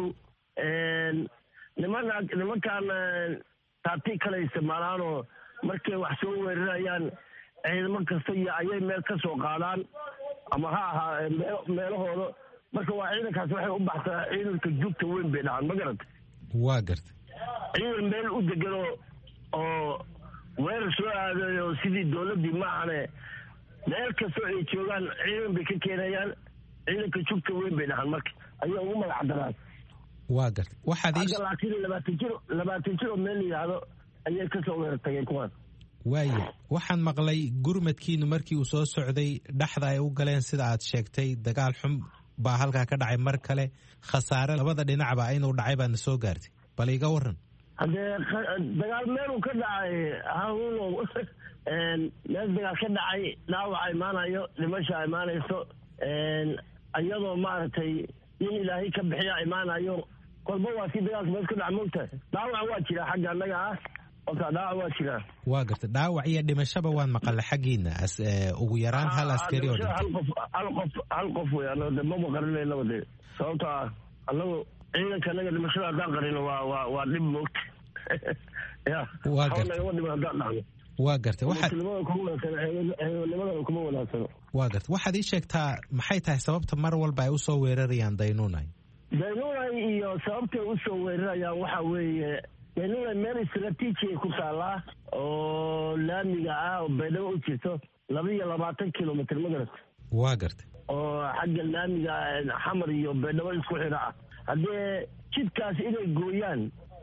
nimankaan taabtii kale isticmaalaanoo markay wax soo weerarayaan ciidamo kasta iyo ayay meel ka soo qaadaan ama ha ahaa meelahooda marka waa ciidankaas waxay u baxsaa ciidanka jugta weyn bay dhahaan ma garata. waa garta ciidan meel u degan oo weerar soo aadayo sidii dowladdii maahane meel kastoo ay joogaan ciidan bay ka keenayaan ciidanka jugta weyn bay dhahaan marka ayaa ugu magac daraan. waa garta waxaad laakiin 20 jiro meel yidhaahdo ayay ka soo weerartageen kuwaan. waaye waxaan maqlay gurmadkiinu markii uu soo socday dhaxda ay u galeen sida aad sheegtay dagaal xun baa halkaa ka dhacay mar kale khasaare labada dhinacba inuu dhacay baadna soo gaartay bal iga waran. haddee dagaal meeluu ka dhacay hanuunow meel dagaal ka dhacay dhaawaca imaanayo dhimasha imaanayso iyadoo maaragtay in ilaahay ka bixiya imaanayo kolba waa si dagaalka meel ka dhaca moogtahay dhaawaca waa jira xagga annaga ah horta dhaawac waa jiraa. waa garta dhaawac iyo dhimashaba waan maqalla xaggiina ugu yaraan hal askari oo hal qof weeyaan ma maqarinayna wade sababto ah annagu ciidanka annaga dhimashada haddaan qarino waa dhib moogta ya waa garta haddaan dhacno waa garta nimadana kuma wanaagsano. waa garta waxaad ii sheegtaa maxay tahay sababta mar walba ay usoo weerarayaan Daynunay iyo sababtay usoo weerarayaan waxa weeye Daynunay meel istiraatiiji ku taala oo laamiga ah oo Baydhabo u jirto 22 kilomitir ma garata. waa garta oo xagga laamiga xamar iyo beedhabo isku xidha ah haddee jidkaas inay gooyaan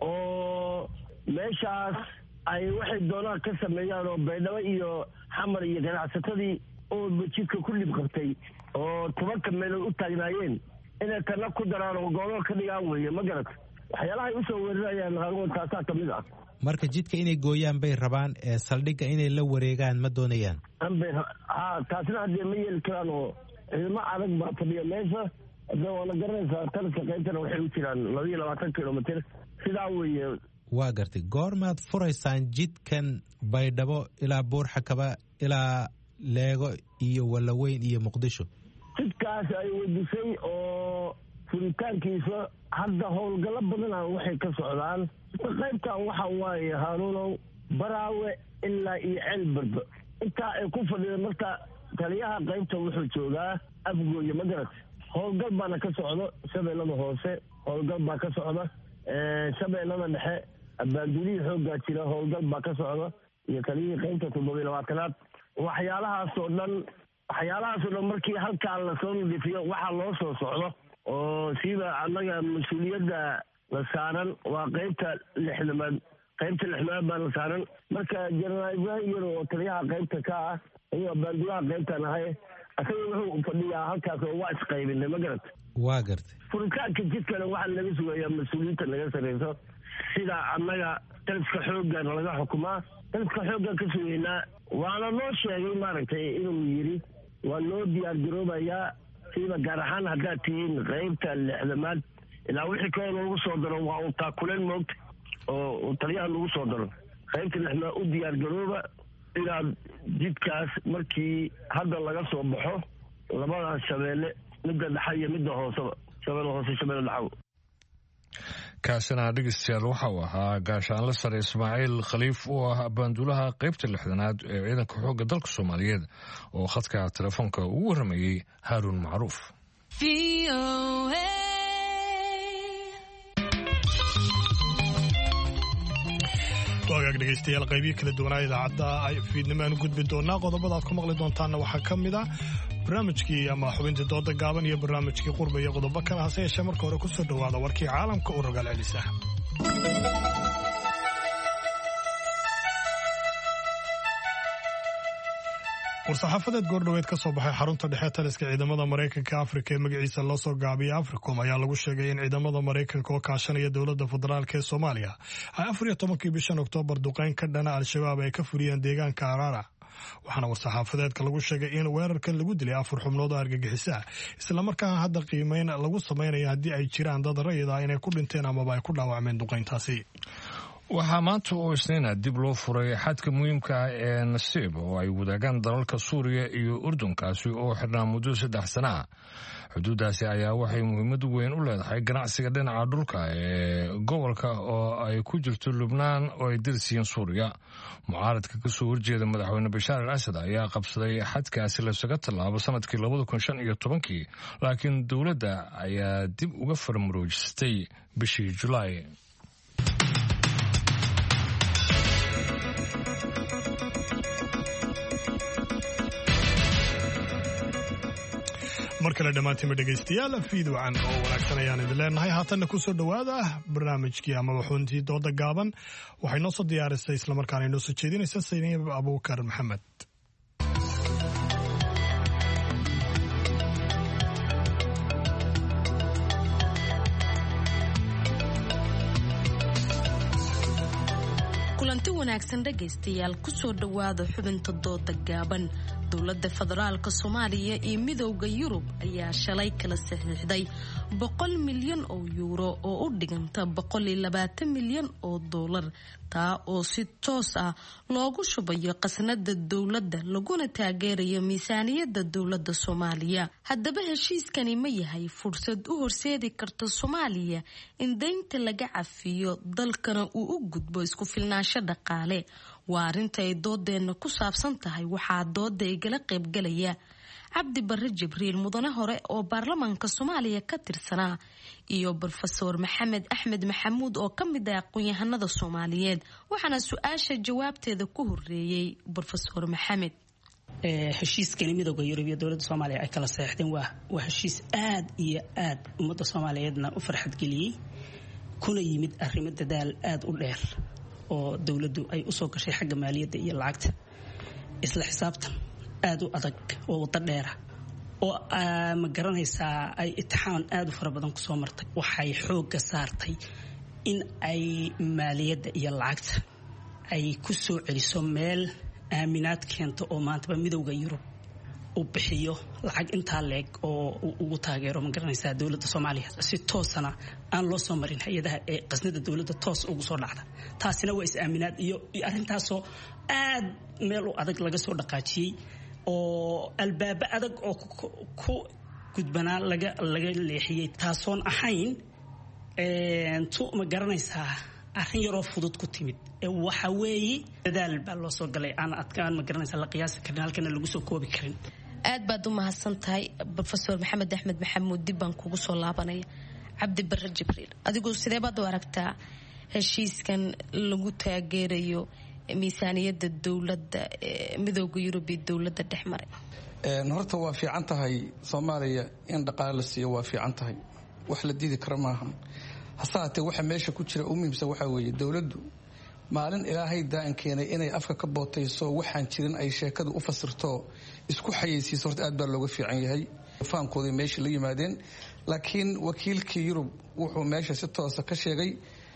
oo meeshaas ay waxay doonaan ka sameeyaan oo beedhabo iyo xamar iyo ganacsatadii oo jidka ku dhib qabtay oo 10 meelood u taagnaayeen inay kana ku daraan oo goobo ka dhigaan weeye ma garata waxyaalaha ay usoo weerarayaan haaruun taasaa ka mid ah marka jidka inay gooyaan bay rabaan saldhigga inay la wareegaan ma doonayaan taasina haddee ma yeeli karaan oo ciidamo adag baa fadhiya meesha haddee waana garanaysaa taliska qaybtana waxay u jiraan 22 kilomitir sidaa weeye waa gartay goormaad furaysaan jidkan baydhabo ilaa buurxakaba ilaa leego iyo walaweyn iyo muqdisho jidkaas ay wadisay oo furitaankiisa hadda howlgallo badana waxay ka socdaan qaybtan waxa waaye haaruunow baraawe ilaa iyo ceelbarba intaa ay ku fadhida marka taliyaha qaybta wuxuu joogaa afgooye ma garat howlgal baana ka socdo shabeellada hoose howlgal baa ka socda shabeellada dhexe abaandulihii xooggaa jira howlgal baa ka socda iyo taliyihii qaybta 22aad waxyaalahaasoo dhan markii halkaa lasoo nadiifiyo waxaa loo soo socdo oo siba annaga mas-uuliyadda la saaran waa qaybta lixdamaad baa la saaran marka jenaraal ibraahim yar oo taliyaha qaybta ka ah iyo abaandulaha qaybtan ahay asaga wuxuu fadhiyaa halkaas oo waa isqaybinay ma garata waa gartay furitaanka jidkana waxaa laga sugayaa mas-uuliyiinta naga sareyso sida annaga taliska xooggan laga xukumaa taliska xooggan ka sugaynaa waana noo sheegay maaragtay inuu yidhi waa loo diyaar garoobayaa siba gaar ahaan haddaad tihiin qaybta lixdamaad ilaa wixii kaloo lagu soo daro waa uu taakuleen moogta oo taliyaha lagu soo daro qaybta lixdamaad u diyaar garooba inaad jidkaas markii hadda laga soo baxo labadaas shabeelle midda dhexa iyo midda hooseba shabeelle hoose shabeelle dhexaw kaasina dhegeystayaal waxa uu ahaa gaashaanle sare ismaaciil khaliif oo ah abaandulaha qaybta 6aad ee ciidanka xoogga dalka Soomaaliyeed oo khadka telefoonka ugu waramayay Haaruun Macruuf. waagaag dhegeystayaal qaybihi kala duwanaa idaacadda ay fiidnimaan u gudbi doonaa qodobada aad ku maqli doontaanna waxaa ka mid ah barnaamijkii ama xubintii dooda gaaban iyo barnaamijkii qurba iyo qodobo kale hase yeeshee marka hore ku soo dhowaada warkii caalamka u rogaal celisa war-saxaafadeed goordhoweed ka soo baxay xarunta dhexe taliska ciidamada maraykanka afrika ee magaciisa loo soo gaabiyay africom ayaa lagu sheegay in ciidamada maraykanka oo kaashanaya dowladda federaalk ee soomaaliya ay 14 bishan oktoobar duqeyn ka dhana al-shabaab ay ka fuliyeen deegaanka araara waxaana war-saxaafadeedka lagu sheegay in weerarkan lagu dilay 4 xubnood oo argagixisa islamarkaana hadda qiimeyn lagu samaynayo haddii ay jiraan dad rayid ah inay ku dhinteen amaba ay ku dhaawacmeen duqeyntaasi. waxaa maanta oo isniina dib loo furay xadka muhiimka ah ee nasiib oo ay wadaagaan dalalka suuriya iyo urdunkaasi oo xidhnaa muddo 3 sano ah xuduudaasi ayaa waxay muhiimad weyn u leedahay ganacsiga dhinaca dhulka ee gobolka oo ay ku jirto lubnaan oo ay dirsiiyeen suuriya mucaaradka kasoo horjeeda madaxweyne bashaar al asad ayaa qabsaday xadkaasi lasaga tallaabo sanadkii 2015 laakiin dowladda ayaa dib uga farmaroojistay bishii julaay. mar kale dhammaantiinba dhegaystayaal fiidwacan oo wanaagsan ayaan idin leenahay haatanna ku soo dhowaada barnaamijkii amaba xubintii dooda gaaban waxay noo soo diyaarisay islamarkaana inoo soo jeedinaysa sayniib abuukar maxamed. kulanti wanaagsan dhegaystayaal ku soo dhowaada xubinta dooda gaaban. dowladda federaalka Soomaaliya iyo midowga Yurub ayaa shalay kala saxiixday 100 milyan oo euro oo u dhiganta 120 milyan oo dollar taa oo si toos ah loogu shubayo qasnada dowladda laguna taageerayo miisaaniyadda dowladda Soomaaliya. haddaba heshiiskani ma yahay fursad u horseedi karta Soomaaliya in deynta laga cafiyo dalkana uu u gudbo isku filnaansho dhaqaale? waa arrinta ay doodeena ku saabsan tahay. waxaa dooda igala qaybgalaya cabdi barre jibriil mudane hore oo baarlamaanka Soomaaliya ka tirsanaa iyo Professor Maxamed Axmed Maxamuud oo ka mid ah aqoon-yahanada Soomaaliyeed. waxaana su-aasha jawaabteeda ku horeeyay Professor Maxamed. heshiiskani midowga Yurub iyo dowladda Soomaaliya ay kala saxiixdeen waa heshiis aad iyo aad ummadda Soomaaliyeedna u farxad geliyay kuna yimid arrimo dadaal aad u dheer oo dowladdu ay u soo gashay xagga maaliyadda iyo lacagta isla xisaabtan aad u adag oo wada dheer oo ma garanaysaa ay imtixaan aad u fara badan ku soo martay waxay xoogga saartay in ay maaliyadda iyo lacagta ay ku soo celiso meel aaminaad keento oo maantaba midowga Yurub u bixiyo lacag intaa leeg oo ugu taageero ma garanaysaa dowladda Soomaaliya si toosana aan loo soo marin hay'adaha ee qasnada dowladda toos ugu soo dhacda taasina waa is-aaminaad iyo arrintaasoo aad meel u adag laga soo dhaqaajiyay oo albaaba adag oo ku gudbanaa laga leexiyay taasoon ahayn tu ma garanaysaa arrin yaroo fudud ku timid waxa weeye dadaal baa loo soo galay aan adkaan ma garanaysaa la qiyaasi karin halkana lagu soo koobi karin aad baad u mahadsan tahay Professor Maxamed Axmed Maxamuud dib baan kugu soo laabanaya Cabdi Barre Jibriil adigu sidee baad u aragtaa heshiiskan lagu taageerayo miisaaniyadda dowladda midowga Yurub iyo dowladda dhexmaray horta waa fiican tahay Soomaaliya in dhaqaale la siiyo waa fiican tahay wax la diidi karo maaha hasaatee waxa meesha ku jira muhiimsan waxa weeye dowladdu maalin ilaahay daan keenay inay afka ka bootayso waxaan jirin ay sheekadu u fasirto isku xayeysiiso horta aad baa looga fiican yahay faankoodii meesha la yimaadeen laakiin wakiilkii Yurub wuxuu meesha si toos ah ka sheegay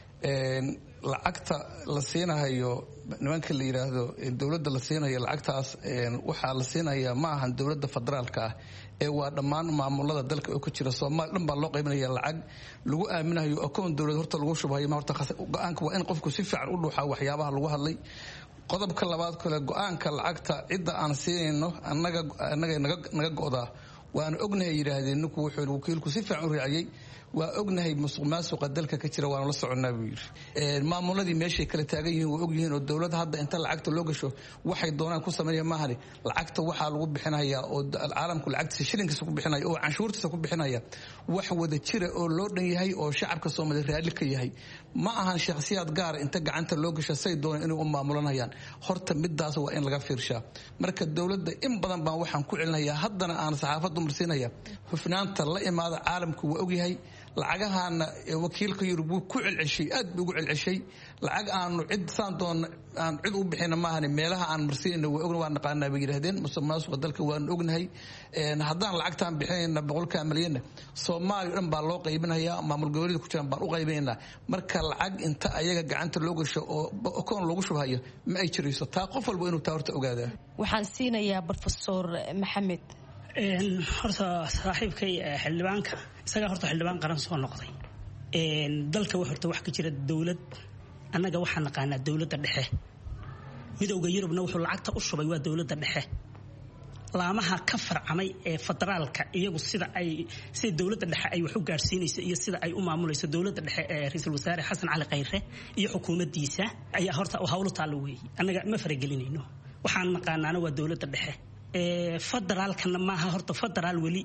lacagta la siinayo nimanka la yiraahdo dowladda la siinayo lacagtaas waxa la siinayaa ma ahan dowladda federaalka ah ee waa dhammaan maamulada dalka oo ka jira Soomaaliya dhan baa loo qaybinayaa lacag lagu aaminayo akoon dowlad horta lagu shubayo ma horta go'aanka waa in qofku si fiican u dhuuxa waxyaabaha lagu hadlay qodobka labaad kale go'aanka lacagta cidda aan siinayno annaga naga go'daa waan ognahay yiraahdeen ninku wuxuu wakiilku si fiican u raaciyay waa ognahay musuqmaasuqa dalka ka jira waan la soconaa buu yiri maamuladii meeshay kala taagan yihiin oo og yihiin oo dowladda hadda inta lacagta loo gasho waxay doonaan ku sameeyaan ma ahani lacagta waxa lagu bixinayaa oo caalamku lacagta shilinkiisa ku bixinaya oo canshuurtiisa ku bixinaya wax wada jira oo loo dhan yahay oo shacabka Soomaaliyeed raali ka yahay ma ahan shakhsiyaad gaar inta gacanta loo gasho say doonaan inay u maamulanayaan horta midaas waa in laga fiirshaa marka dowladda in badan baan waxaan ku celinayaa haddana aan saxaafaddu marsiinaya hufnaanta la imaada caalamku waa og yahay lacagahaana wakiilka Yurub ku celceshay aad ugu celceshay lacag aanu cid saan doon aan cid u bixina ma ahani meelaha aan marsiinayno waa ogna waa naqaanaa bay yiraahdeen musuqmaasuqa dalka waan ognahay haddaan lacagtaan bixinayna 100 milyan Soomaaliya dhan baa loo qaybinayaa maamul goboleedka ku jiraan baan u qaybinaynaa marka lacag inta ayaga gacanta loo gasho oo akoon loogu shubayo ma ay jirayso taa qof walba inuu taa horta ogaadaa waxaan siinayaa Professor Maxamed horta saaxiibkay xildhibaanka isaga horta xildhibaan qaran soo noqday dalka horta wax ka jira dawlad annaga waxaan naqaanaa dawladda dhexe midowga Yurubna wuxuu lacagta u shubay waa dawladda dhexe laamaha ka farcamay ee federaalka iyagu sida dawladda dhexe ay wax u gaarsiinayso iyo sida ay u maamulayso dawladda dhexe ee ra'iisul wasaare Xasan Cali Khayre iyo xukuumaddiisa ayaa horta hawlo taalo weey annaga ma faragelinayno waxaan naqaanaana waa dawladda dhexe federaalkana maaha horta federaal weli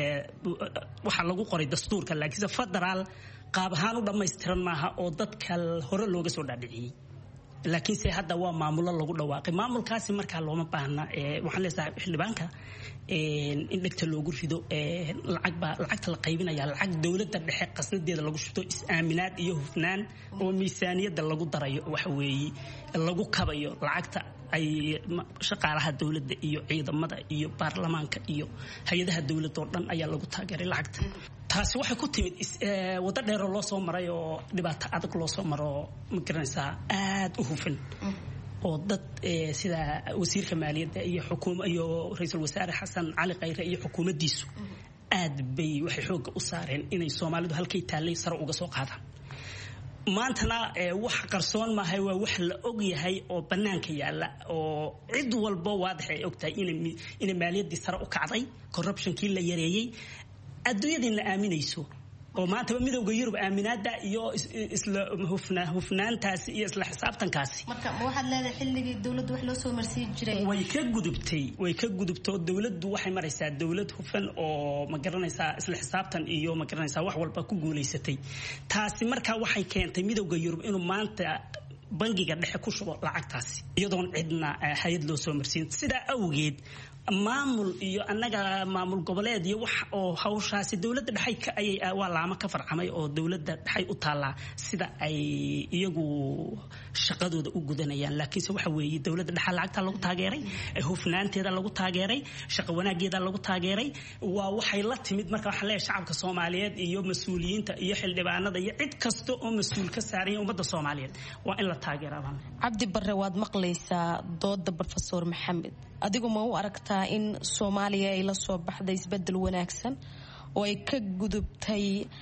waxa lagu qoray dastuurka laakiin federaal qaab ahaan u dhameystiran maaha oo dadka hore looga soo dhaadhiciyay laakiin se hadda waa maamulo lagu dhawaaqay maamulkaasi markaa looma baahna waxaan leeyahay xildhibaanka in dhegta loogu rido lacagta la qaybinaya lacag dawladda dhexe qasnadeeda lagu shubto is-aaminaad iyo hufnaan oo miisaaniyadda lagu darayo waxa weeye lagu kabayo lacagta ay shaqaalaha dawladda iyo ciidamada iyo baarlamaanka iyo hay'adaha dawladda oo dhan ayaa lagu taageeray lacagta taasi waxay ku timid wada dheer oo loo soo maray oo dhibaato adag loo soo maro ma garanaysaa aad u hufan oo dad sida wasiirka maaliyadda iyo iyo ra'iisul wasaare Xasan Cali Khayre iyo xukuumaddiisu aad bay waxay xoog u saareen inay Soomaalidu halkay taalay sare uga soo qaadaan maantana wax qarsoon maahay waa wax la og yahay oo banaanka yaala oo cid walba waadax ay ogtahay in maaliyadii sare u kacday corruptionkii la yareeyay adduunyadina aaminayso oo maanta midowga Yurub aaminaada iyo isla hufnaantaasi iyo isla xisaabtankaasi marka waxaad leedahay xilligii dawladdu wax loo soo marsiin jiray way ka gudubtay dawladdu waxay maraysaa dawlad hufan oo ma garanaysaa isla xisaabtan iyo ma garanaysaa wax walba ku guuleysatay taasi marka waxay keentay midowga Yurub inuu maanta bangiga dhexe ku shubo lacagtaasi iyadoon cidna hay-ad loo soo marsiin sidaa awgeed maamul iyo annaga maamul goboleed iyo wax oo hawshaasi dowladda dhexe waa laamo ka farcamay oo dowladda dhexe u taallaa sida ay iyagu shaqadooda u gudanayaan laakiinse waxa weeye dowladda dhexe lacagta lagu taageeray hufnaanteeda lagu taageeray shaqo wanaageeda lagu taageeray waa waxay la timid marka waxaan leeyahay shacabka Soomaaliyeed iyo mas'uuliyiinta iyo xildhibaanada iyo cid kasta oo mas'uul ka saaran ummadda Soomaaliyeed waa in la taageeraa. Cabdi Barre waad maqlaysaa dooda Professor Maxamed adigu ma u aragtaa in Soomaaliya ay la soo baxday isbedel wanaagsan oo ay ka gudubtay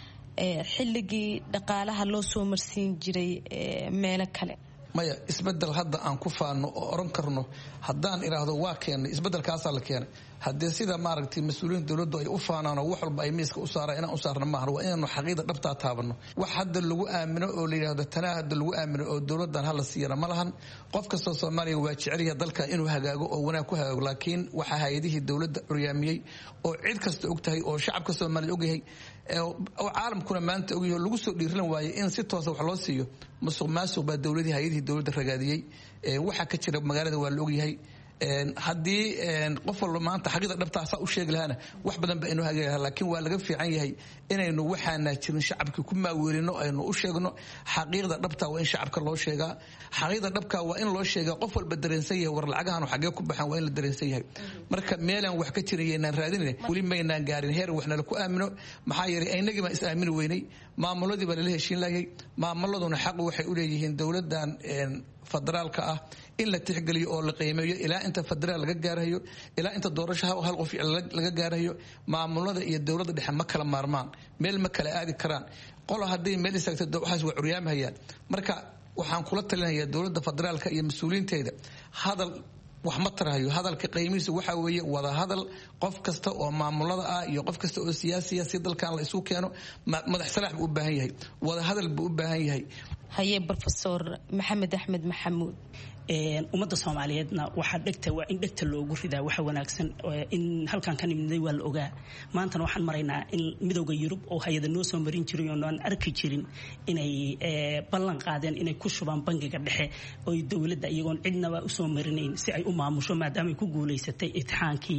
xilligii dhaqaalaha loo soo marsiin jiray meelo kale maya isbedel hadda aan ku faano oo oran karno haddaan iraahdo waa keenay isbedelkaas la keenay haddii sida maaragtay mas'uuliyiinta dowladda ay u faanaan oo wax walba ay miiska u saaraan inaan u saarno maahan waa inaanu xaqiiqda dhabta taabano wax hadda lagu aamino oo la yiraahdo tanaa hadda lagu aamino oo dowladdan hal la siiyana ma lahan qof kasta Soomaaliya waa jecel yahay dalka inuu hagaago oo wanaag ku hagaago laakiin waxa hay'adihii dowladda uryaamiyay oo cid kasta og tahay oo shacabka Soomaaliya og yahay oo caalamkuna maanta og yahay lagu soo dhiiran waayay in si toos ah wax loo siiyo musuqmaasuq baa dowladii hay'adihii dowladda ragaadiyay waxa ka jira magaalada waa la og yahay haddii qof walba maanta xaqiiqda dhabta ah u sheegi lahaana wax badan ba inuu hagaagayo laakiin waa laga fiican yahay inaynu waxaana jirin shacabka ku maaweelino aynu u sheegno xaqiiqda dhabta waa in shacabka loo sheegaa xaqiiqda dhabka waa in loo sheegaa qof walba dareensan yahay war lacagahan xagee ku baxan waa in la dareensan yahay marka meelan wax ka jirayeen raadinay wali maynaan gaarin heer waxna la ku aamino maxaa yeelay aynagii ma is aamini weynay maamuladii baa la heshiin lahayd maamuladuna xaq waxay u leeyihiin dowladdan federaalka ah in la tixgeliyo oo la qiimeeyo ilaa inta federaal laga gaarayo ilaa inta doorasho hal qof laga gaarayo maamulada iyo dowladda dhexe ma kala maarmaan meel ma kala aadi karaan qolo haday meel istaagto waxaas waa curyaamahayaan marka waxaan kula talinayaa dowladda federaalka iyo mas'uuliyiinteeda hadal wax ma tarahayo hadalka qiimihiisu waxa weeye wada hadal qof kasta oo maamulada ah iyo qof kasta oo siyaasiya si dalkan la isu keeno madax salaax buu u baahan yahay wada hadal buu u baahan yahay haye Professor Maxamed Axmed Maxamuud ummadda Soomaaliyeedna waxa dhigta waa in dhigta loogu ridaa waxa wanaagsan in halkan ka nimday waa la ogaa maanta waxaan maraynaa in midowga Yurub oo hay'ada noo soo marin jiray oo aan arki jirin inay ballan qaadeen inay ku shubaan bangiga dhexe oo dawladda iyagoon cidnaba u soo marinayn si ay u maamusho maadaama ay ku guuleysatay imtixaankii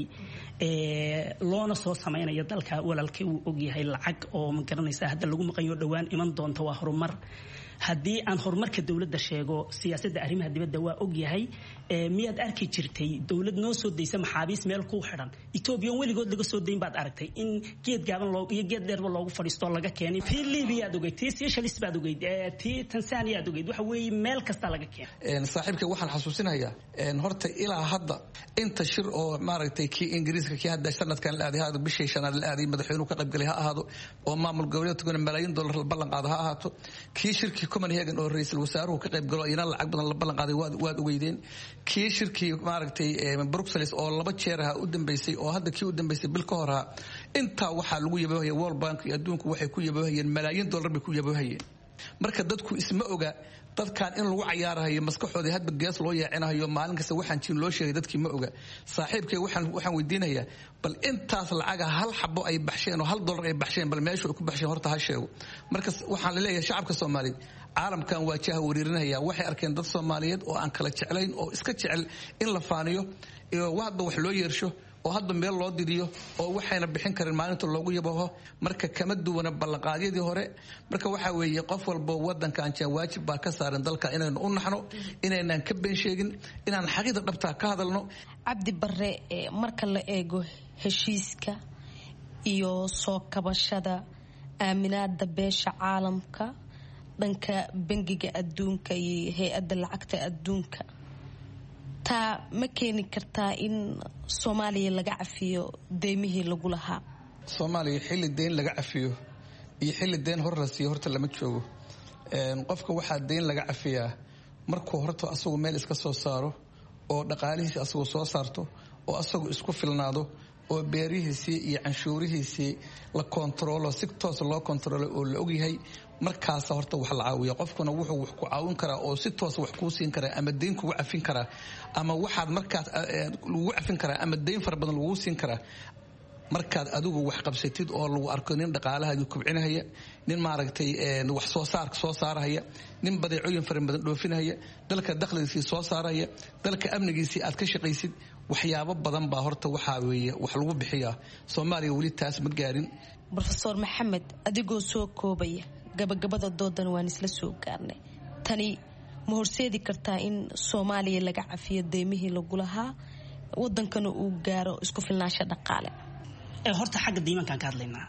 loona soo sameeyay dalka walaalkii uu og yahay lacag oo ma garanaysaa hadda lagu maqayo dhawaan iman doonto waa horumar haddii aan horumarka dawladda sheego siyaasadda arrimaha dibadda waa og yahay miyaad arki jirtay dawlad noo soo deysa maxaabiis meel ku xiran Ethiopia weligood laga soo deyn baad aragtay in geed gaaban iyo geed dheerba loogu fadhiisto laga keenay Libya aad ogeyd Seychelles baad ogeyd Tanzania aad ogeyd waxa weeye meel kasta laga keenay saaxiibkay waxaan xasuusinayaa horta ilaa hadda inta shir oo maaragtay kii Ingiriiska kii hadda sanadkan la aaday hada bishii shanaad la aaday madaxweynuhu ka qayb galay ha ahaado oo maamul goboleedkuna malaayiin dollar ballan qaado ha ahaato kii shirkii Copenhagen oo ra'iisul wasaaruhu ka qayb galo ina lacag badan la ballan qaaday waad ogeydeen kii shirkii maaragtay Brussels oo laba jeer ah u dambeysay oo hadda kii u dambeysay bil ka hor ah inta waxa lagu yabahay World Bank iyo adduunku waxay ku yabahayeen malaayiin dollar bay ku yabahayeen marka dadku isma oga dadkan in lagu cayaarayo maskaxooda hadba gees loo yaacinayo maalin kasta waxaan jin loo sheegay dadkii ma oga saaxiibkay waxaan weydiinayaa bal intaas lacag hal xabo ay baxsheen oo $1 ay baxsheen bal meesha ay ku baxsheen horta ha sheego marka waxaan leeyahay shacabka Soomaaliyeed caalamkan waa jaha wariirinaya waxay arkeen dad Soomaaliyeed oo aan kala jeclayn oo iska jecel in la faaniyo iyo waxba wax loo yeersho oo hadda meel loo didiyo oo waxayna bixin karin maalinta loogu yabaho marka kama duwana ballanqaadyadii hore marka waxa weeye qof walba wadankan waajib baa ka saaran dalka inaynu u naxno inaynan ka been sheegin inaan xaqiiqda dhabta ka hadalno Cabdi Barre marka la eego heshiiska iyo soo kabashada aaminaadda beesha caalamka dhanka bangiga adduunka iyo hay'adda lacagta adduunka taa ma keeni kartaa in Soomaaliya laga cafiyo deemihii lagu lahaa Soomaaliya xilli deyn laga cafiyo iyo xilli deyn hor la siiyo horta lama joogo qofka waxa deyn laga cafiyaa markuu horta asagu meel iska soo saaro oo dhaqaalihiisa asagu soo saarto oo asagu isku filnaado oo beerihiisii iyo canshuurihiisii la kontrolo si toos loo kontrolo oo la ogyahay markaas horta wax la caawiyo qofkuna wuxuu wax ku caawin karaa oo si toos wax ku siin karaa ama deyn ku cafin karaa ama waxaad markaas lagu cafin karaa ama deyn far badan lagu siin karaa markaad adigu wax qabsatid oo lagu arko nin dhaqaalahaagi kubcinahaya nin maaragtay wax soo saarahaya nin badeecooyin fara badan dhoofinahaya dalka dakhligiisii soo saaraya dalka amnigiisii aad ka shaqaysid waxyaabo badan baa horta waxaa weeye wax lagu bixiyaa Soomaaliya weli taas ma gaarin. Professor Maxamed adigoo soo koobaya gabagabada doodan waan isla soo gaarnay tani ma horseedi kartaa in Soomaaliya laga cafiyo deemihii lagu lahaa wadankana uu gaaro isku filnaansho dhaqaale horta xagga deymankan ka hadlaynaa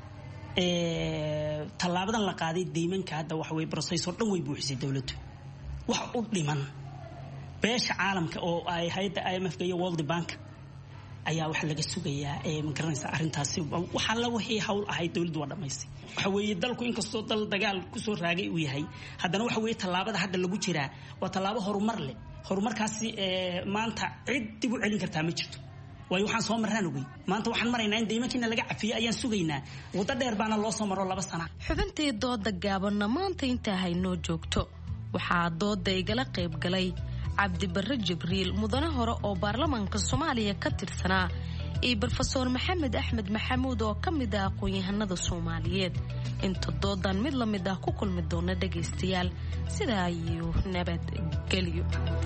talaabadan la qaaday deymanka hadda waxa way processor dhan way buuxisay dawladdu wax u dhiman beesha caalamka oo ay hay'adda IMF iyo World Bank ayaa wax laga sugayaa ma garanaysa arintaasi waxa la wixii hawl ahay dawladdu waa dhamaysay waxa weeye dalku inkastoo dal dagaal ku soo raagay uu yahay haddana waxa weeye talaabada hadda lagu jiraa waa talaabo horumar leh horumarkaasi maanta cid dib u celin kartaa ma jirto way waxaan soo marnaan ogay maanta waxaan maraynaa in deymankina laga cafiyo ayaan sugaynaa wada dheer baana loo soo maro 2 sano xubintii dooda gaabanna maanta inta haynoo joogto waxaa dooda igala qayb galay Cabdi Barre Jibriil mudane hore oo baarlamaanka Soomaaliya ka tirsanaa iyo Professor Maxamed Axmed Maxamuud oo kamid ah aqoon-yahanada Soomaaliyeed inta doodan mid la mid ah ku kulmi doona dhageystayaal sidaa iyo nabad geliyo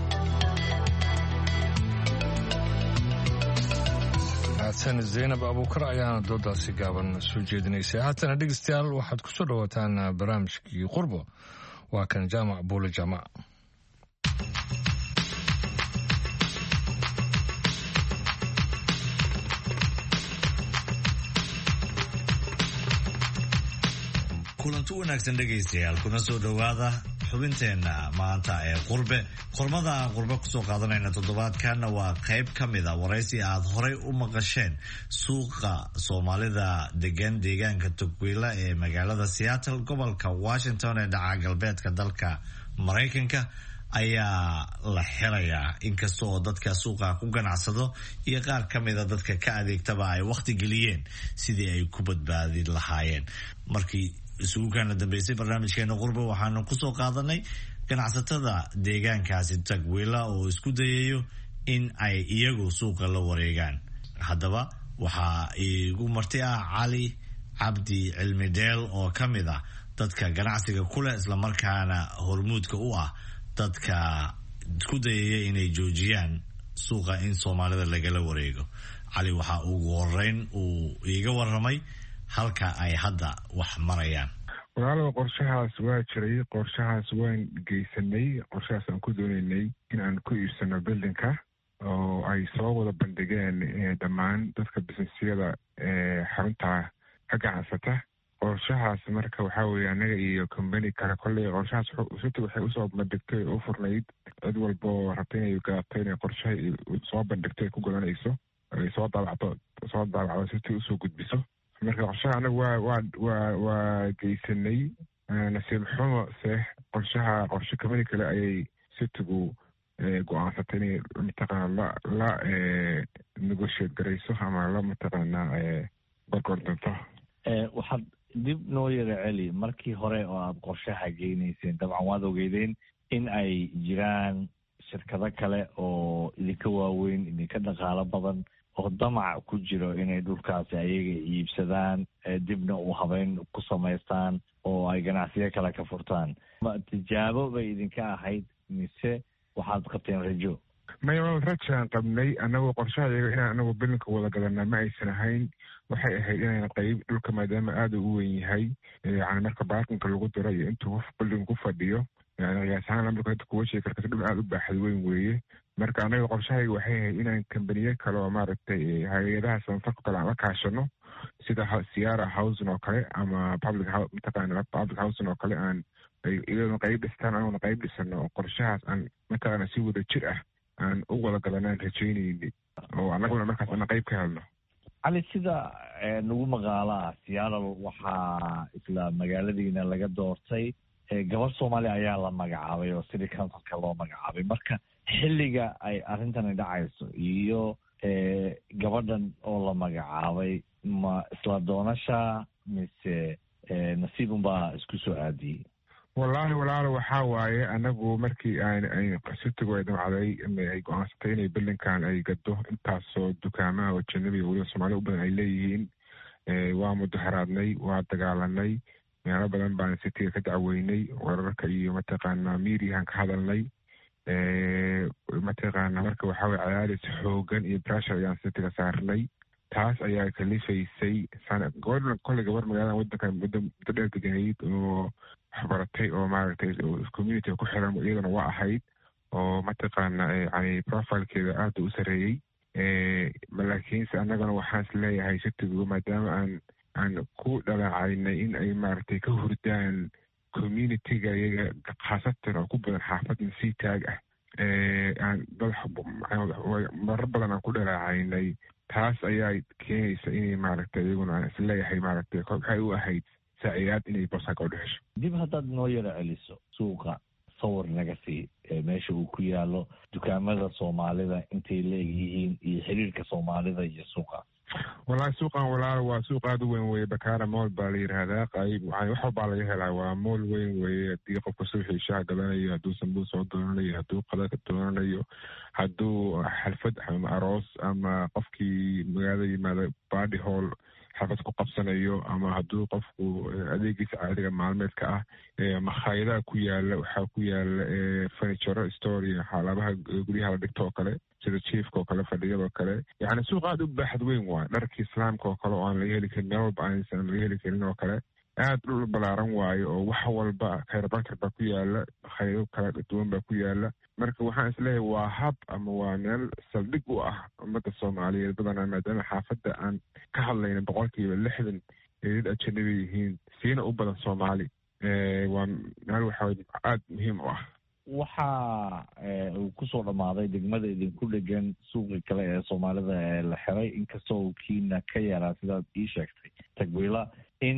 Xasan Zainab Abuukar ayaana doodaasi gaaban soo jeedinaysay haatana dhegeystayaal waxaad ku soo dhawaataan barnaamijkii Qurbo waa kan Jaamac Buule Jaamac kulanti wanaagsan dhegaystayaal kuna soo dhawaada xubinteena maanta ee qurbe qormada qurbe ku soo qaadanayna toddobaadkan waa qayb kamid ah waraysi aad horay u maqasheen suuqa Soomaalida degan deegaanka Tukwila ee magaalada Seattle gobolka Washington ee dhaca galbeedka dalka Mareykanka ayaa la xirayaa inkastoo dadka suuqa ku ganacsado iyo qaar kamid ah dadka ka adeegtaba ay waqti geliyeen sidii ay ku badbaadi lahaayeen markii isugukaana dambeysay barnaamijkeena qurbe waxaanu ku soo qaadanay ganacsatada deegaankaasi Tukwila oo isku dayayo in ay iyagu suuqa la wareegaan haddaba waxaa igu marti ah Cali Cabdi Cilmi Deel oo kamid ah dadka ganacsiga kule isla markaana hormuudka u ah dadka isku dayaya inay joojiyaan suuqa in Soomaalida lagala wareego Cali waxa ugu horeyn uu iga waramay halka ay hadda wax marayaan walaalow qorshahaas waa jiray qorshahaas waan geysanay qorshahaas aan ku doonaynay in aan ku iibsano buildingka oo ay soo wada bandhigeen dhammaan dadka businessyada xarunta ka ganacsata qorshahaas marka waxaa weeye anaga iyo company kale kolley qorshahaas waxay usoo bandhigtay u furnayd cid walba oo rabta inay gadato inay qorshaha soo bandhigto ay ku godanayso ay soo daabacdo sitii usoo gudbiso marka qorshaha anaga waa geysanay nasiib xumo se qorshe company kale ayay sitigu go-aansatay inay mataqaana la negotiate garayso ama la mataqaana gorgordonto waxaad dib noo yara celi markii hore oo aad qorshaha geynayseen dabcan waad ogeydeen in ay jiraan shirkado kale oo idinka waaweyn idinka dhaqaalo badan oo damac ku jiro inay dhulkaasi ayaga iibsadaan dibna u habeyn ku samaystaan oo ay ganacsiyo kale ka furtaan tijaabo bay idinka ahayd mise waxaad qabteen rajo maya rajaan qabnay anagoo qorshaha iyaga inaan anagu bilinka wada gadanaa ma aysan ahayn waxay ahayd inayna qayb dhulka maadaama aada u weyn yahay yani marka baakinka lagu diro iyo intuu building ku fadhiyo yani qiyaas ahaan marka inta kuwa sheegi karta dhul aada u baaxad weyn weeye marka anaga qorshahayga waxay ahayd inaan kambaniye kale oo maaragtay hay-adaha sanfarka kale aan la kaashano sida Sierra Housing oo kale ama public housing oo kale aan iyadoo qayb dhistaan anaguna qayb dhisano oo qorshahaas aan mataqaana si wada jir ah aan u wada gadanaan rajaynayni oo anaguna markaas ana qayb ka helno Cali sida nagu maqaalaa Seattle waxaa isla magaaladiina laga doortay gabar Soomaali ayaa la magacaabay oo city councilka loo magacaabay marka xilliga ay arrintani dhacayso iyo gabadhan oo la magacaabay ma isla doonasha mise nasiibun baa isku soo aadiyey wallaahi walaalo waxaa waaye anagu markii ay qasitigu ay damcday ay go-aansatay inay bilinkan ay gado intaasoo dukaamaha oo janabiga weliba soomaalida u badan ay leeyihiin waa mudaharaadnay waa dagaalanay meelo badan baan sitiga ka dacweynay wararka iyo mataqaanaa miiriyahan ka hadalnay mataqaana marka waxaa waye cadaalis xoogan iyo brashar ayaan sitiga saarnay taas ayaa kalifaysay kolley gabar magaalada wadankan muddo dheer deganayd oo waxbaratay oo maaragtay communitiga ku xiran iyadana waa ahayd oo mataqaana yani profilekeeda aada u sareeyey laakiinse annagana waxaan is leeyahay sitigu maadaama aan ku dhalacaynay in ay maaragtay ka hurdaan communitiga iyaga khaasatan oo ku badan xaafadna sii taag ah marar badan aan ku dhalacaynay taas ayaa keenaysa inay maaragtay iyaguna aan isleeyahay maaragtay waxay u ahayd saaciyaad inay bosaka u dhexesho dib haddaad noo yaro celiso suuqa sawir naga sii meesha uu ku yaalo dukaamada soomaalida intay leegyihiin iyo xiriirka soomaalida iyo suuqa wallaahi suuqan walaalo waa suuq aada u weyn weye bakaara mool baa la yidhaahdaa qayb wax walbaa laga helaa waa mool weyn weye haddii qofka suuxii shaha gadanayo hadduu sambuus soo doonanayo hadduu qadaka doonanayo hadduu xalfad ama aroos ama qofkii magaalada yimaada body hall xafad ku qabsanayo ama hadduu qofku adeegiisa caadiga maalmeedka ah makhaayadaha ku yaala waxaa ku yaala furniture store iyo xaalabaha guryaha la dhigto oo kale sida jiefka oo kale fadhiyada oo kale yacni suuq aada u baaxad weyn waay dharka islaamka oo kale oo aan laga heli karin meel walba aansan laga heli karin oo kale aada dhul balaaran waayo oo wax walba khayrbakar baa ku yaala makhaayado kala duwan baa ku yaala marka waxaan isleeyahay waa hab ama waa meel saldhig u ah ummadda soomaaliyeed badanaa maadaama xaafadda aan ka hadlayna 60% ee dad ajanabi yihiin siina u badan soomaali waa meel waxaa aada muhiim u ah waxaa uu kusoo dhammaaday degmada idinku dhegan suuqi kale ee soomaalida ee la xiray inkastoo uu kiina ka yaraa sidaad ii sheegtay tagwiila in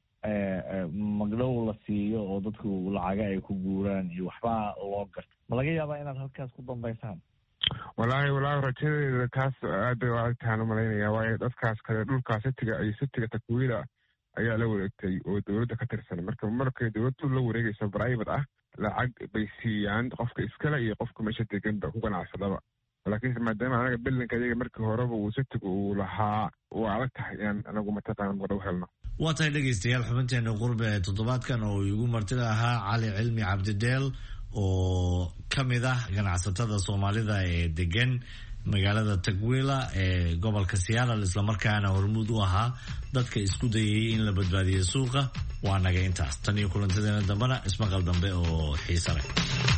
magdhow la siiyo oo dadku lacaga ay ku guuraan iyo waxbaa loo garto ma laga yaabaa inaad halkaas ku dambaysaan wallaahi rajadeeda taas aada agtaan u malaynaya waayo dadkaas kale dhulkaa sitiga tagwiila ayaa la wareegtay oo dowladda ka tirsan markay dowladdu la wareegayso private ah lacag bay siiyaan qofka iskale iyo qofka meesha deganba ku ganacsadaba laakiinse maadaama anaga bilinka iyaga markii horeba uu sitiga uu lahaa waa adag tahay inaan anagu mataqaana magdhow helno waa tahay dhegaystayaal xubinteena qurbe ee toddobaadkan oo igu martida ahaa cali cilmi cabdideel oo ka mid ah ganacsatada soomaalida ee degan magaalada tagwiila ee gobolka Seattle islamarkaana hormuud u ahaa dadka isku dayay in la badbaadiyo suuqa waa naga intaas tan iyo kulantadeena dambana ismaqal dambe oo xiiso leh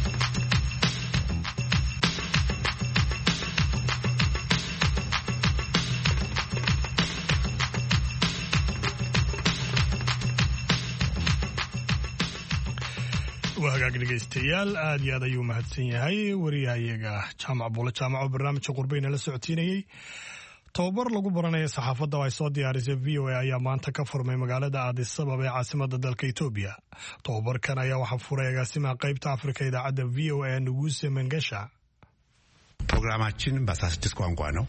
waa hagaag dhegaystayaal aad iyo aad ayuu mahadsan yahay wariyahayaga jaamac buule jaamac oo barnaamijka qurbeyna la socodsiinayey tababar lagu baranaya saxaafadda oo ay soo diyaarisay v o a ayaa maanta ka furmay magaalada addis ababa ee caasimada dalka etoobiya tababarkan ayaa waxaa furay agaasimaha qaybta afrika idaacadda v o a nuguse mengesha ፕሮግራማችን በ16 ቋንቋ ነው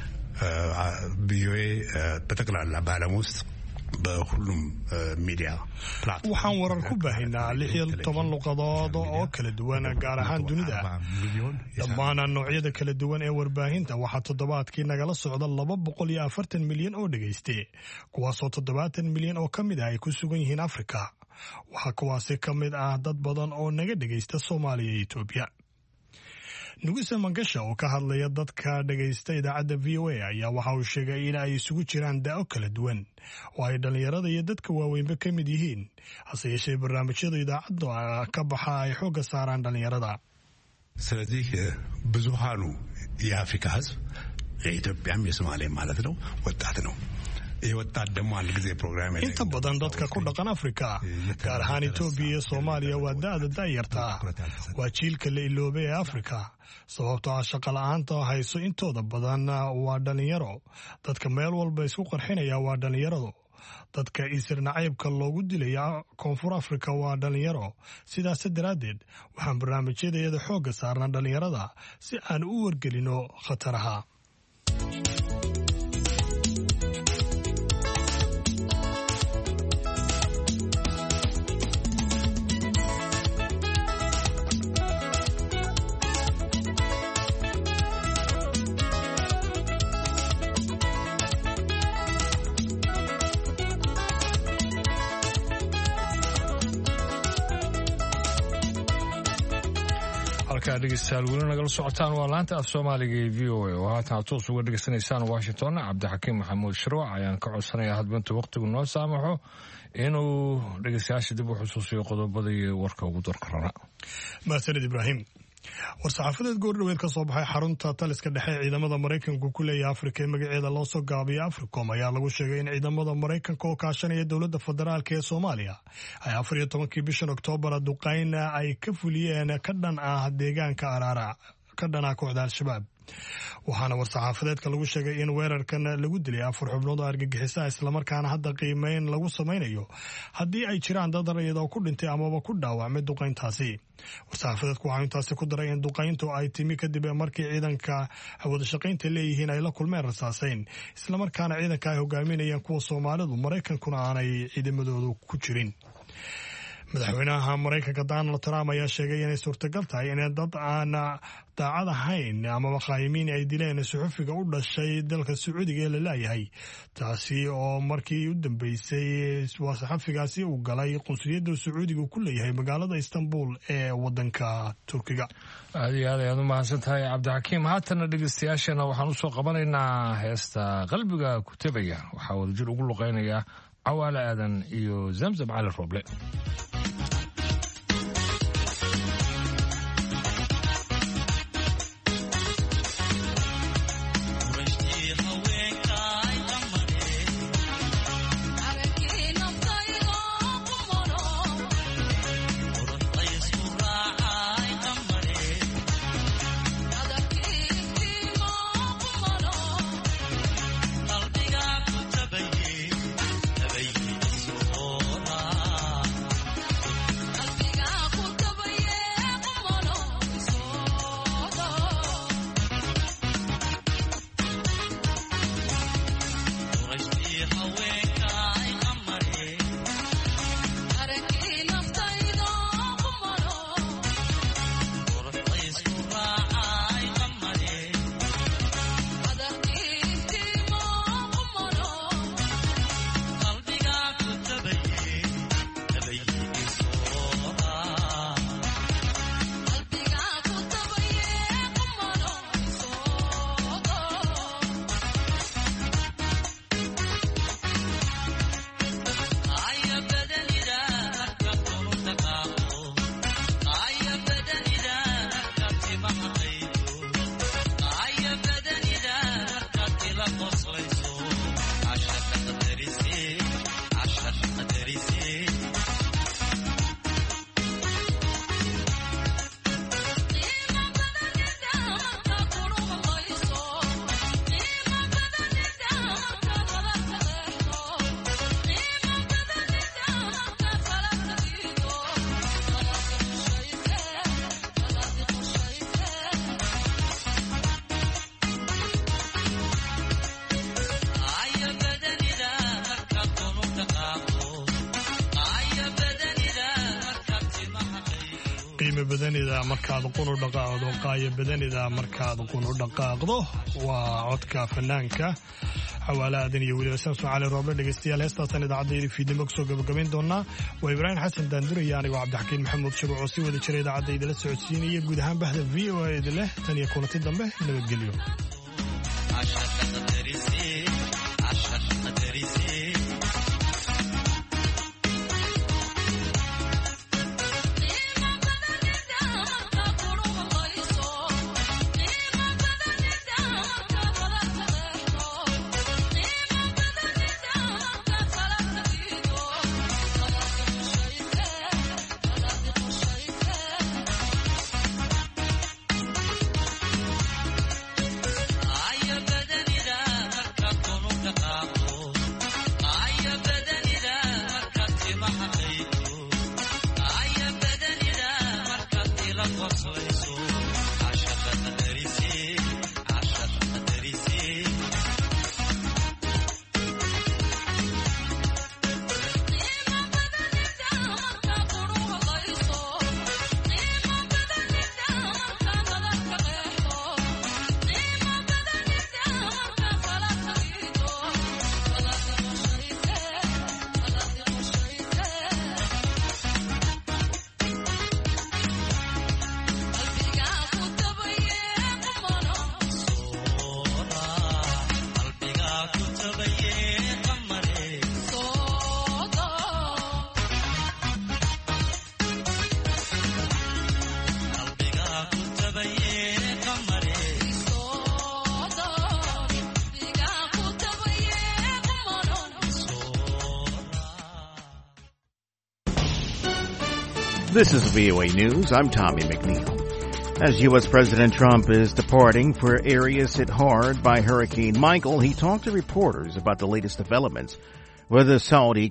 ቪኦኤ በጠቅላላ በዓለም ውስጥ በሁሉም ሚዲያ ፕላትፎርም waxaan warar ku baahinaa 16 luqadood oo kala duwan gaar ahaan dunida dhammaan noocyada kala duwan ee warbaahinta waxaa toddobaadkii nagala socda 240 milyan oo dhagayste kuwaasoo 70 milyan oo kamid ah ay ku sugan yihiin Afrika waxaa kuwaasi kamid ah dad badan oo naga dhagaysta Soomaaliya iyo Itoobiya nuguse mangasha oo ka hadlaya dadka dhagaysta idaacadda v o a ayaa waxa uu sheegay in ay isugu jiraan da'o kala duwan oo ay dhalinyarada iyo dadka waaweynba ka mid yihiin hase yeeshee barnaamijyada idaacadda ka baxa ay xoogga saaraan dhalinyarada ስለዚህ ብዙሃኑ የአፍሪካ ሕዝብ የኢትዮጵያም የሶማሌም ማለት ነው ወጣት ነው ወጣት ደግሞ አንድ ጊዜ ፕሮግራም inta badan dadka ku dhaqan Afrika gaar ahaan Itoobiya iyo Soomaaliya waa da'da da'yarta waa jiilka la iloobay ee Afrika sababtoo ah shaqo la'aanta hayso intooda badan waa dhalinyaro dadka meel walba isku qarxinaya waa dhalinyarado dadka isir nacaybka loogu dilaya koonfur Afrika waa dhalinyaro sidaas daraadeed waxaan barnaamijyada xoogga saarnaa dhalinyarada si aan u wargelino khataraha halkaa dhegeystayaal weli nagala socotaan waa laanta af soomaaliga ee v o a oo haatan aad toos uga dhegeysanaysaan washington. cabdixakiim maxamuud shirwac ayaan ka codsanayaa hadbinta wakhtigu noo saamaxo inuu dhegeystayaasha dib u xusuusiyo qodobada iyo warka ugu darka rara. mahadsanid ibraahim. war-saxaafadeed goordhoweed ka soo baxay xarunta taliska dhexe ee ciidamada maraykanku ku leeyahay afrika ee magaceeda loo soo gaabiya africom ayaa lagu sheegay in ciidamada maraykanka oo kaashanaya dowladda federaalk ee soomaaliya ay 14 bishan oktoobar duqayna ay ka fuliyeen ka dhan ah deegaanka araara ka dhan ah kooxda al-shabaab. waxaana war-saxaafadeedka lagu sheegay in weerarkan lagu dilay 4 xubnood oo argagixisa islamarkaana hadda qiimeyn lagu samaynayo haddii ay jiraan dad rayid oo ku dhintay amaba ku dhaawacmay duqayntaasi. war-saxaafadeedku waxaa intaasi ku daray in duqayntu ay timi kadib markii ciidanka wada shaqaynta leeyihiin ay la kulmeen rasaaseyn islamarkaana ciidanka ay hogaaminayeen kuwa soomaalidu maraykankuna aanay ciidamadoodu ku jirin. madaxweynaha maraykanka donald trump ayaa sheegay inay suurtagal tahay in dad aan daacad ahayn amaba qaayimiin ay dileen suxufiga u dhashay dalka sacuudiga ee la laayahay, taasi oo markii u dambeysay waa saxafigaasi uu galay qunsuliyadda sacuudiga uu ku leeyahay magaalada istanbul ee wadanka turkiga. aad iyo aad ayaad u mahadsan tahay cabdixakiim. haatana dhegeystayaashana waxaan usoo qabanaynaa heesta qalbiga ku tabaya. waxaa wadajir ugu luqeynaya cawaale aadan iyo zamzam cali rooble. qiimo badanida markaad qunu dhaqaaqdo qaaya badanida markaad qunu dhaqaaqdo waa codka fanaanka xawaale aadan iyo weliba samson cali rooble. dhegeystayaal heestaasan idaacadda fiidnimo kusoo gabagabayn doonaa. waa ibraahim xasan daanduraya anigoo cabdixakiin maxamuud sharuuc oo sii wada jira idaacadda idila socodsiinaya guud ahaan bahda v o a idin leh tan iyo kulanti dambe nabadgelyo. This is VOA News. I'm Tommy McNeil. As U.S. President Trump is departing for areas hit hard by Hurricane Michael, he talked to reporters about the latest developments with the Saudi